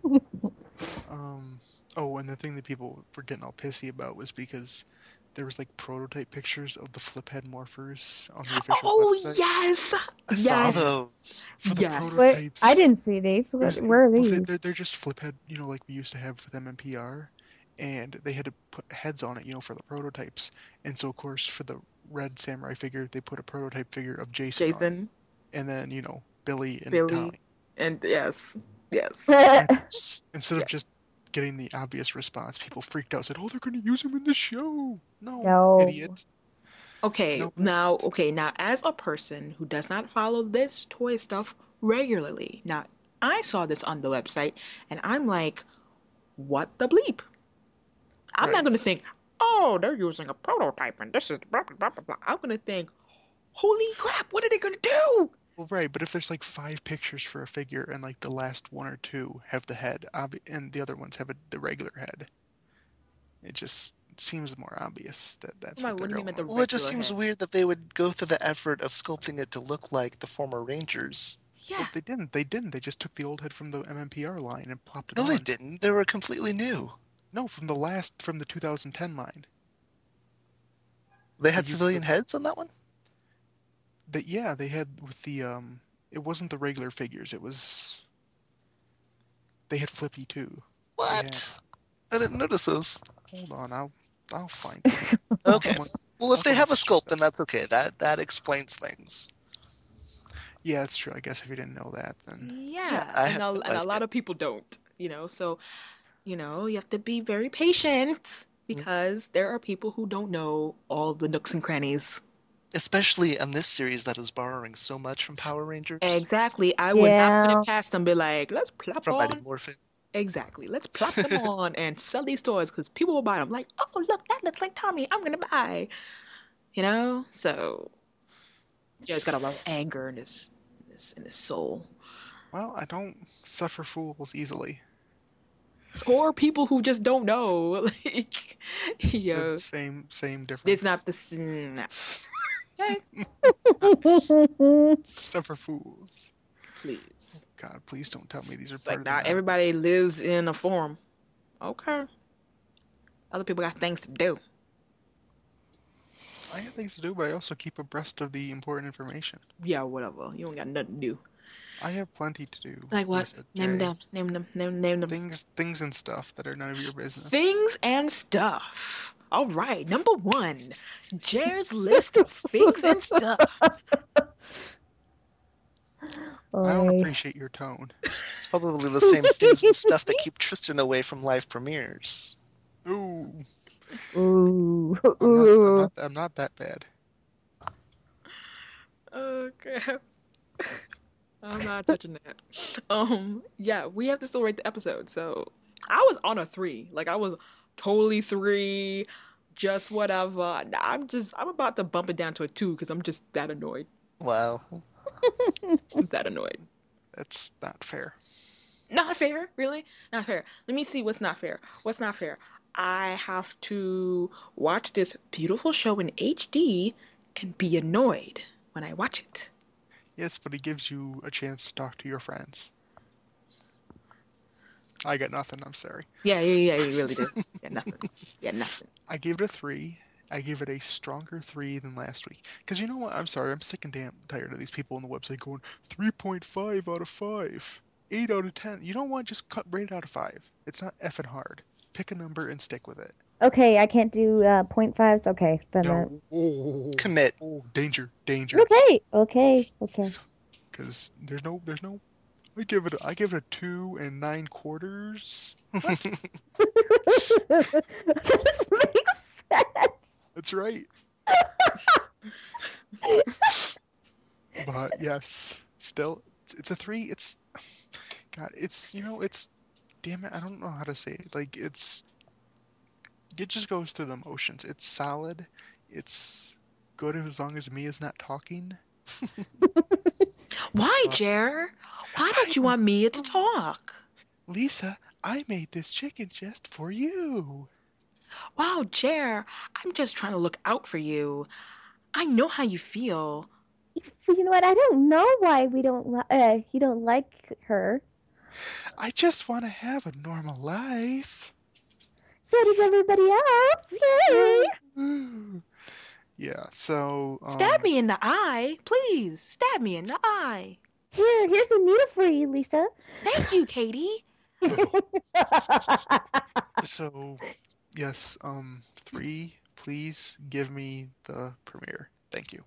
um. Oh, and the thing that people were getting all pissy about was because there was like prototype pictures of the Fliphead morphers on the official Oh website. yes. I saw Yes. those. For the Yes. What? prototypes. I didn't see these. What, There's- where are well, these? they- They're, they're just Fliphead, you know, like we used to have with M M P R, and they had to put heads on it, you know, for the prototypes. And so, of course, for the red samurai figure, they put a prototype figure of Jason, on it. Jason, And then, you know, Billy and Billy. Tommy. and yes, yes. And s- instead Yeah. of just getting the obvious response, people freaked out, said, "Oh, they're going to use him in the show." No, No. idiot. Okay, Nope. now, okay, now, as a person who does not follow this toy stuff regularly, now, I saw this on the website, and I'm like, what the bleep? I'm not Right. going to think, oh, they're using a prototype, and this is blah, blah, blah, blah, blah. I'm going to think, holy crap, what are they going to do? Well, right, but if there's like five pictures for a figure, and like the last one or two have the head, ob- and the other ones have a, the regular head, it just seems more obvious that that's Why what they're wouldn't you going make the with. Well, it just regular seems head. weird that they would go through the effort of sculpting it to look like the former Rangers. Yeah. But they didn't. They didn't. They just took the old head from the M M P R line and plopped it No, on. they didn't. They were completely new. No, from the last, from the two thousand ten line. They had They used civilian the- heads on that one? That yeah, they had with the um. It wasn't the regular figures. It was. They had Flippy too. What? I didn't notice those. Hold on, I'll I'll find it. Okay. Someone- Well, if they I'll have a find sculpt, then that's okay. That that explains things. Yeah, that's true. I guess if you didn't know that, then Yeah, I and, had a, no and a lot idea. of people don't, you know, so, you know, you have to be very patient because there are people who don't know all the nooks and crannies. Especially in this series that is borrowing so much from Power Rangers. Exactly. I would not put Yeah. it past them, be like, let's plop From Mighty on. Morphin. Exactly. Let's plop them on and sell these toys because people will buy them. Like, oh, look, that looks like Tommy. I'm going to buy. You know? So, Joe's got a lot of anger in his, in his, in his soul. well, I don't suffer fools easily. Or people who just don't know. Like, yo, The same same difference. it's not the same. No. Okay, Suffer fools. please. God, please don't tell me these are It's part like of the not map. everybody lives in a form. Okay. Other people got things to do. I have things to do, but I also keep abreast of the important information. Yeah, whatever. You don't got nothing to do. I have plenty to do. Like what? Lisa Name J. them. Name them. Name, name them. Things, things and stuff that are none of your business. Things and stuff. All right. Number one, Jer's list of things and stuff. I don't Oy. appreciate your tone. It's probably the same things and stuff that keep Tristan away from live premieres. Ooh, Ooh. I'm not, I'm Ooh. not, I'm not that bad. Oh crap. I'm not touching that. Um, yeah, we have to still rate the episode. So I was on a three. Like I was totally three, just whatever. Nah, I'm just I'm about to bump it down to a two because I'm just that annoyed. Wow. I'm that annoyed. That's not fair. Not fair, really? Not fair. Let me see what's not fair. What's not fair? I have to watch this beautiful show in H D and be annoyed when I watch it. Yes, but it gives you a chance to talk to your friends. I got nothing, I'm sorry. Yeah, yeah, yeah, you really did. Yeah, nothing. Yeah, nothing. I gave it a three. I gave it a stronger three than last week. Because you know what? I'm sorry. I'm sick and damn tired of these people on the website going three point five out of five, eight out of ten. You know what? Just cut rate out of five. It's not effing hard. Pick a number and stick with it. Okay, I can't do uh, point fives. Okay, then. Uh, No. Oh, Commit. oh, danger, danger. okay, okay, okay. Because there's no, there's no. I give it, a, I give it a two and nine quarters. This makes sense. That's right. But yes, still, it's, it's a three. It's, God, it's, you know, it's, damn it, I don't know how to say it. Like, it's, it just goes through the motions. It's solid. It's good as long as Mia's not talking. Why, Jer? Why don't you want Mia to talk? Lisa, I made this chicken just for you. Wow, Jer, I'm just trying to look out for you. I know how you feel. You know what? I don't know why we don't. Li- uh, you don't like her. I just want to have a normal life. So does everybody else. Yay! Yeah, so... Um, Stab me in the eye, please. Stab me in the eye. Here, here's the needle for you, Lisa. Thank you, Katie. So, yes, um, three, please give me the premiere. Thank you.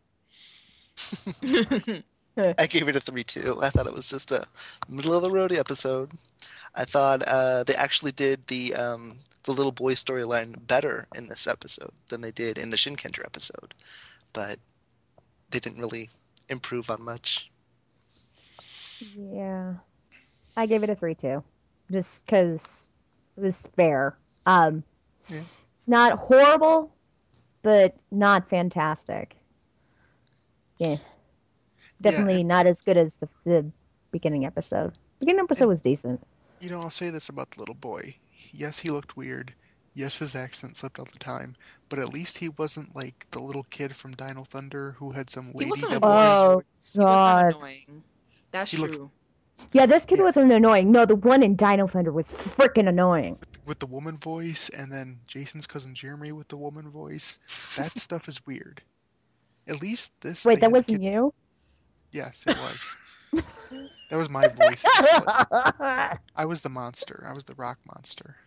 I gave it a three too. I thought it was just a middle of the road episode. I thought uh, they actually did the um, the little boy storyline better in this episode than they did in the Shinkenger episode, but they didn't really improve on much. Yeah, I gave it a three too, just because it was fair. Um, Yeah. It's not horrible, but not fantastic. Yeah, definitely not as good as the, the beginning episode. Beginning episode was decent. You know, I'll say this about the little boy. Yes, he looked weird. Yes, his accent slipped all the time. But at least he wasn't like the little kid from Dino Thunder who had some lady wasn't double Oh, voice. He was not God. annoying. That's He looked- true. Yeah, this kid Yeah. wasn't annoying. No, the one in Dino Thunder was freaking annoying. With the woman voice, and then Jason's cousin Jeremy with the woman voice. That stuff is weird. At least this... Wait, they that had the wasn't kid- you? Yes, it was. That was my voice. I was the monster. I was the rock monster.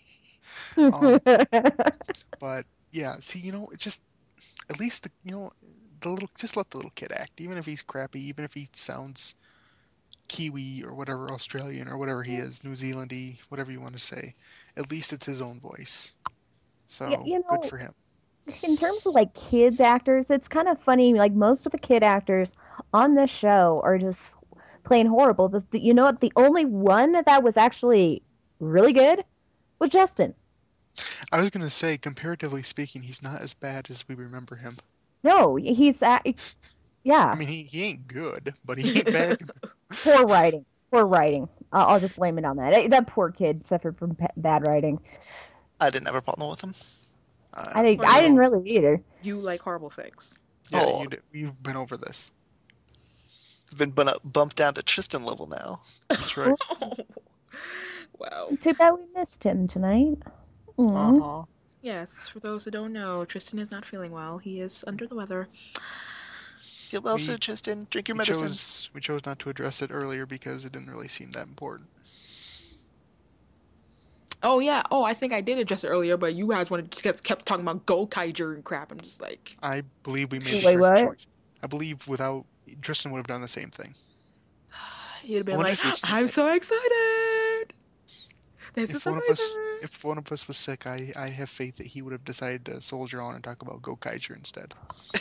Um, but yeah, see, you know, it's just at least the you know the little just let the little kid act, even if he's crappy, even if he sounds Kiwi or whatever, Australian or whatever he is, New Zealandy, whatever you want to say. At least it's his own voice. So Yeah, you good know- for him. In terms of like kids actors, it's kind of funny. Like most of the kid actors on this show are just plain horrible. But the, you know what? The only one that was actually really good was Justin. I was gonna say, comparatively speaking, he's not as bad as we remember him. No, he's uh, yeah, I mean, he, he ain't good, but he ain't bad. poor writing. Poor writing. Uh, I'll just blame it on that. That poor kid suffered from pa- bad writing. I didn't have a problem with him. Uh, I didn't. well, I you didn't know. really either. You like horrible things. yeah, Oh. you, d- you've been over this. I've been bun- bumped down to Tristan level now. That's right. Wow. Too bad we missed him tonight. Aw. Uh-huh. Yes, for those who don't know, Tristan is not feeling well. He is under the weather. Get well We- soon, Tristan. Drink your We medicine. chose, we chose not to address it earlier because it didn't really seem that important. Oh yeah. Oh, I think I did address it earlier, but you guys wanted to kept, kept talking about Go Kaiser and crap. I'm just like, I believe we made the Wait, correct what? choice. I believe without Tristan would have done the same thing. he'd have been What like, if it's- I'm so excited. This If is one of us, amazing. if one of us was sick, I, I have faith that he would have decided to soldier on and talk about Go Kaiser instead.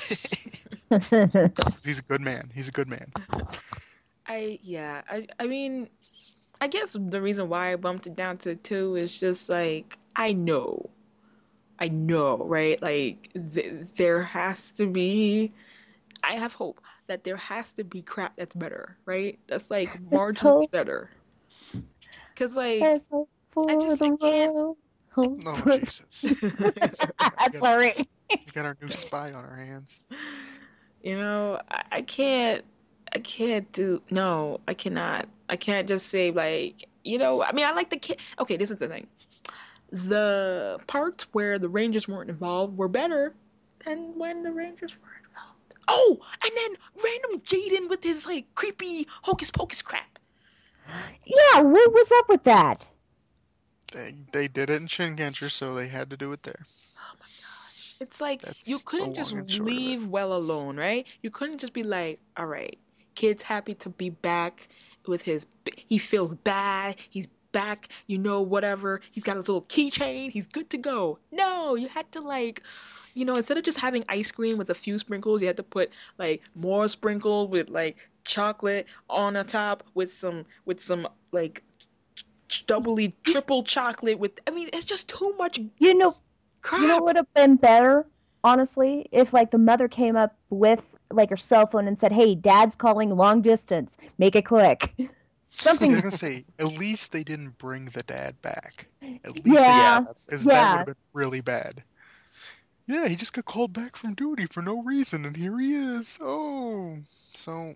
'Cause he's a good man. He's a good man. I yeah. I I mean, I guess the reason why I bumped it down to two is just like I know, I know, right? Like th- there has to be. I have hope that there has to be crap that's better, right? That's like There's marginally hope. better. Cause like There's hope for I just- I the can't- world. Oh, Jesus. Sorry. We got our new spy on our hands. You know, I, I can't, I can't do, no, I cannot. I can't just say, like, you know, I mean, I like the kid. Okay, this is the thing. The parts where the Rangers weren't involved were better than when the Rangers were involved. Oh, and then random Jaden with his, like, creepy hocus pocus crap. Yeah, what was up with that? They, they did it in Shinkenger, so they had to do it there. Oh my gosh. It's like, That's you the couldn't just long and short of it. leave well alone, right? You couldn't just be like, all right, kid's happy to be back with his, he feels bad, he's back, you know, whatever, he's got his little keychain, he's good to go. No, you had to, like, you know, instead of just having ice cream with a few sprinkles, you had to put, like, more sprinkles with, like, chocolate on the top with some, with some, like, doubly triple chocolate with, I mean, it's just too much You know, crap. you know what would have been better, honestly, if like the mother came up with like her cell phone and said, "Hey, Dad's calling long distance. Make it quick." I Something. was gonna say, at least they didn't bring the dad back. At least Yeah. Yeah, that's because Yeah. that would have been really bad. Yeah, he just got called back from duty for no reason, and here he is. Oh, so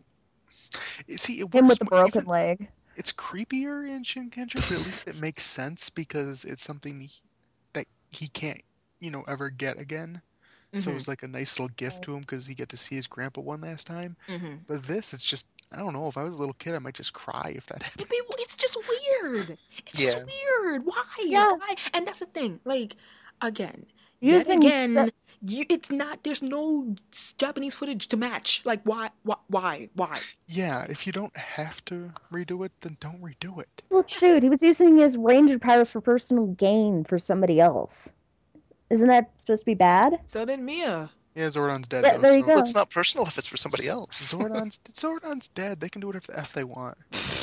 see, it Him works with the more- broken even- leg. It's creepier in Shinkenger, but at least it makes sense because it's something he, that he can't, you know, ever get again. So Mhm. it's like a nice little gift to him because he get to see his grandpa one last time. Mm-hmm. But this, it's just, I don't know. If I was a little kid, I might just cry if that happened. It'd be, it's just weird. It's Yeah. just weird. Why? Yeah. Why? And that's the thing. Like, again, yet Using again, se- you, it's not. There's no Japanese footage to match. Like, why? Why? Why? Why? Yeah, if you don't have to redo it, then don't redo it. Well, shoot, he was using his ranger powers for personal gain for somebody else. Isn't that supposed to be bad? So then Mia. Yeah, Zordon's dead Yeah, though. there you so go. Well, it's not personal if it's for somebody else. Zordon's Zordon's dead. They can do whatever the f they want.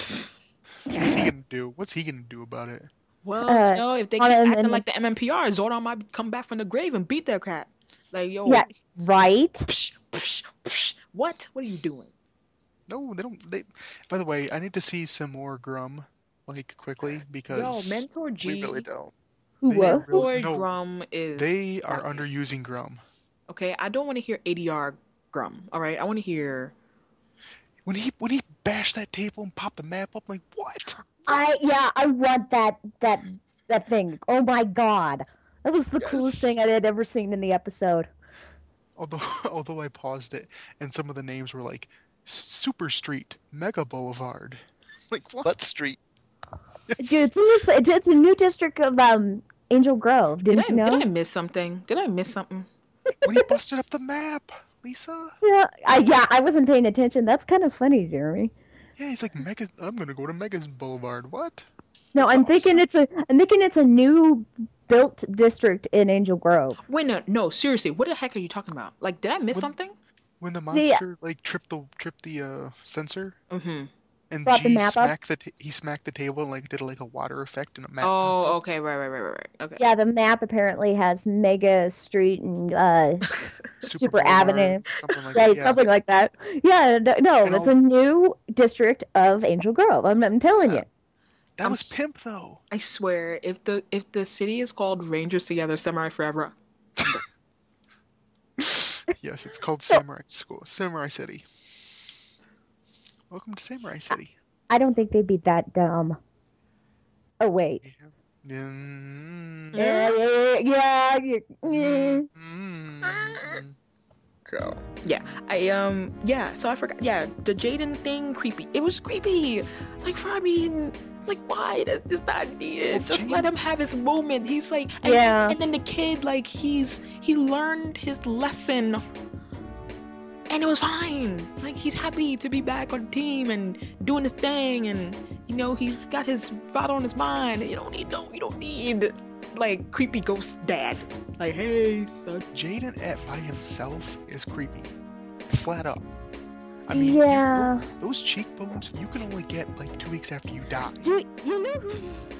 What's he gonna do? What's he gonna do about it? Well, Uh, you know, if they keep on an- acting like the M M P R, Zordon might come back from the grave and beat their crap. Like, yo, Yeah, right? psh, psh, psh. What? What are you doing? No, they don't. They. By the way, I need to see some more Grum, like quickly, because Yo, Mentor G. We really don't. Who They are was? really- Mentor no, Grum is. they are nothing. underusing Grum. Okay, I don't want to hear A D R Grum. All right, I want to hear. When he when he bashed that table and popped the map up, I'm like what? I yeah, I want that that that thing. Oh my god, that was the coolest Yes. thing I had ever seen in the episode. Although although I paused it and some of the names were like Super Street, Mega Boulevard, like what? What street? Dude, it's a new, it's, it's a new district of um Angel Grove. Did Didn't I, you know? did I miss something? Did I miss something? When he busted up the map, Lisa. Yeah, I, yeah, I wasn't paying attention. That's kind of funny, Jeremy. Yeah, he's like Mega. I'm gonna go to Mega Boulevard. What? No, That's I'm thinking it's a I'm thinking it's a new built district in Angel Grove. Wait, no, no, seriously, what the heck are you talking about? Like, did I miss What- something? When the Yeah. monster like tripped the tripped the uh, sensor Mm-hmm. and Brought the G map up? smacked the ta- he smacked the table and like did like a water effect and a map. Oh, okay, right, right, right, right, right. Okay. Yeah, the map apparently has Mega Street and uh Super Boulevard, Avenue. something like right, that. Yeah. something like that. Yeah, no, no And it's I'll- a new district of Angel Grove. I'm, I'm telling you. That I'm was s- pimp though. I swear, if the if the city is called Rangers Together Samurai Forever, Yes, it's called So- Samurai School, Samurai City. Welcome to Samurai City. I don't think they'd be that dumb. Oh wait. Mm, Yeah, yeah, yeah. yeah, yeah. mm, girl. Yeah, I um, yeah. So I forgot. Yeah, the Jaden thing, creepy. It was creepy. Like, I mean, like, why? That is not needed. Well, Just Jaden- let him have his moment. He's like, and, Yeah. And then the kid, like, he's he learned his lesson, and it was fine. Like, he's happy to be back on the team and doing his thing, and you know, he's got his father on his mind. You don't need no. You don't need like creepy ghost dad. Like, hey, son. Jaden at by himself is creepy, flat up. I mean, you- Yeah. those, those cheekbones you can only get like two weeks after you die. Do you know who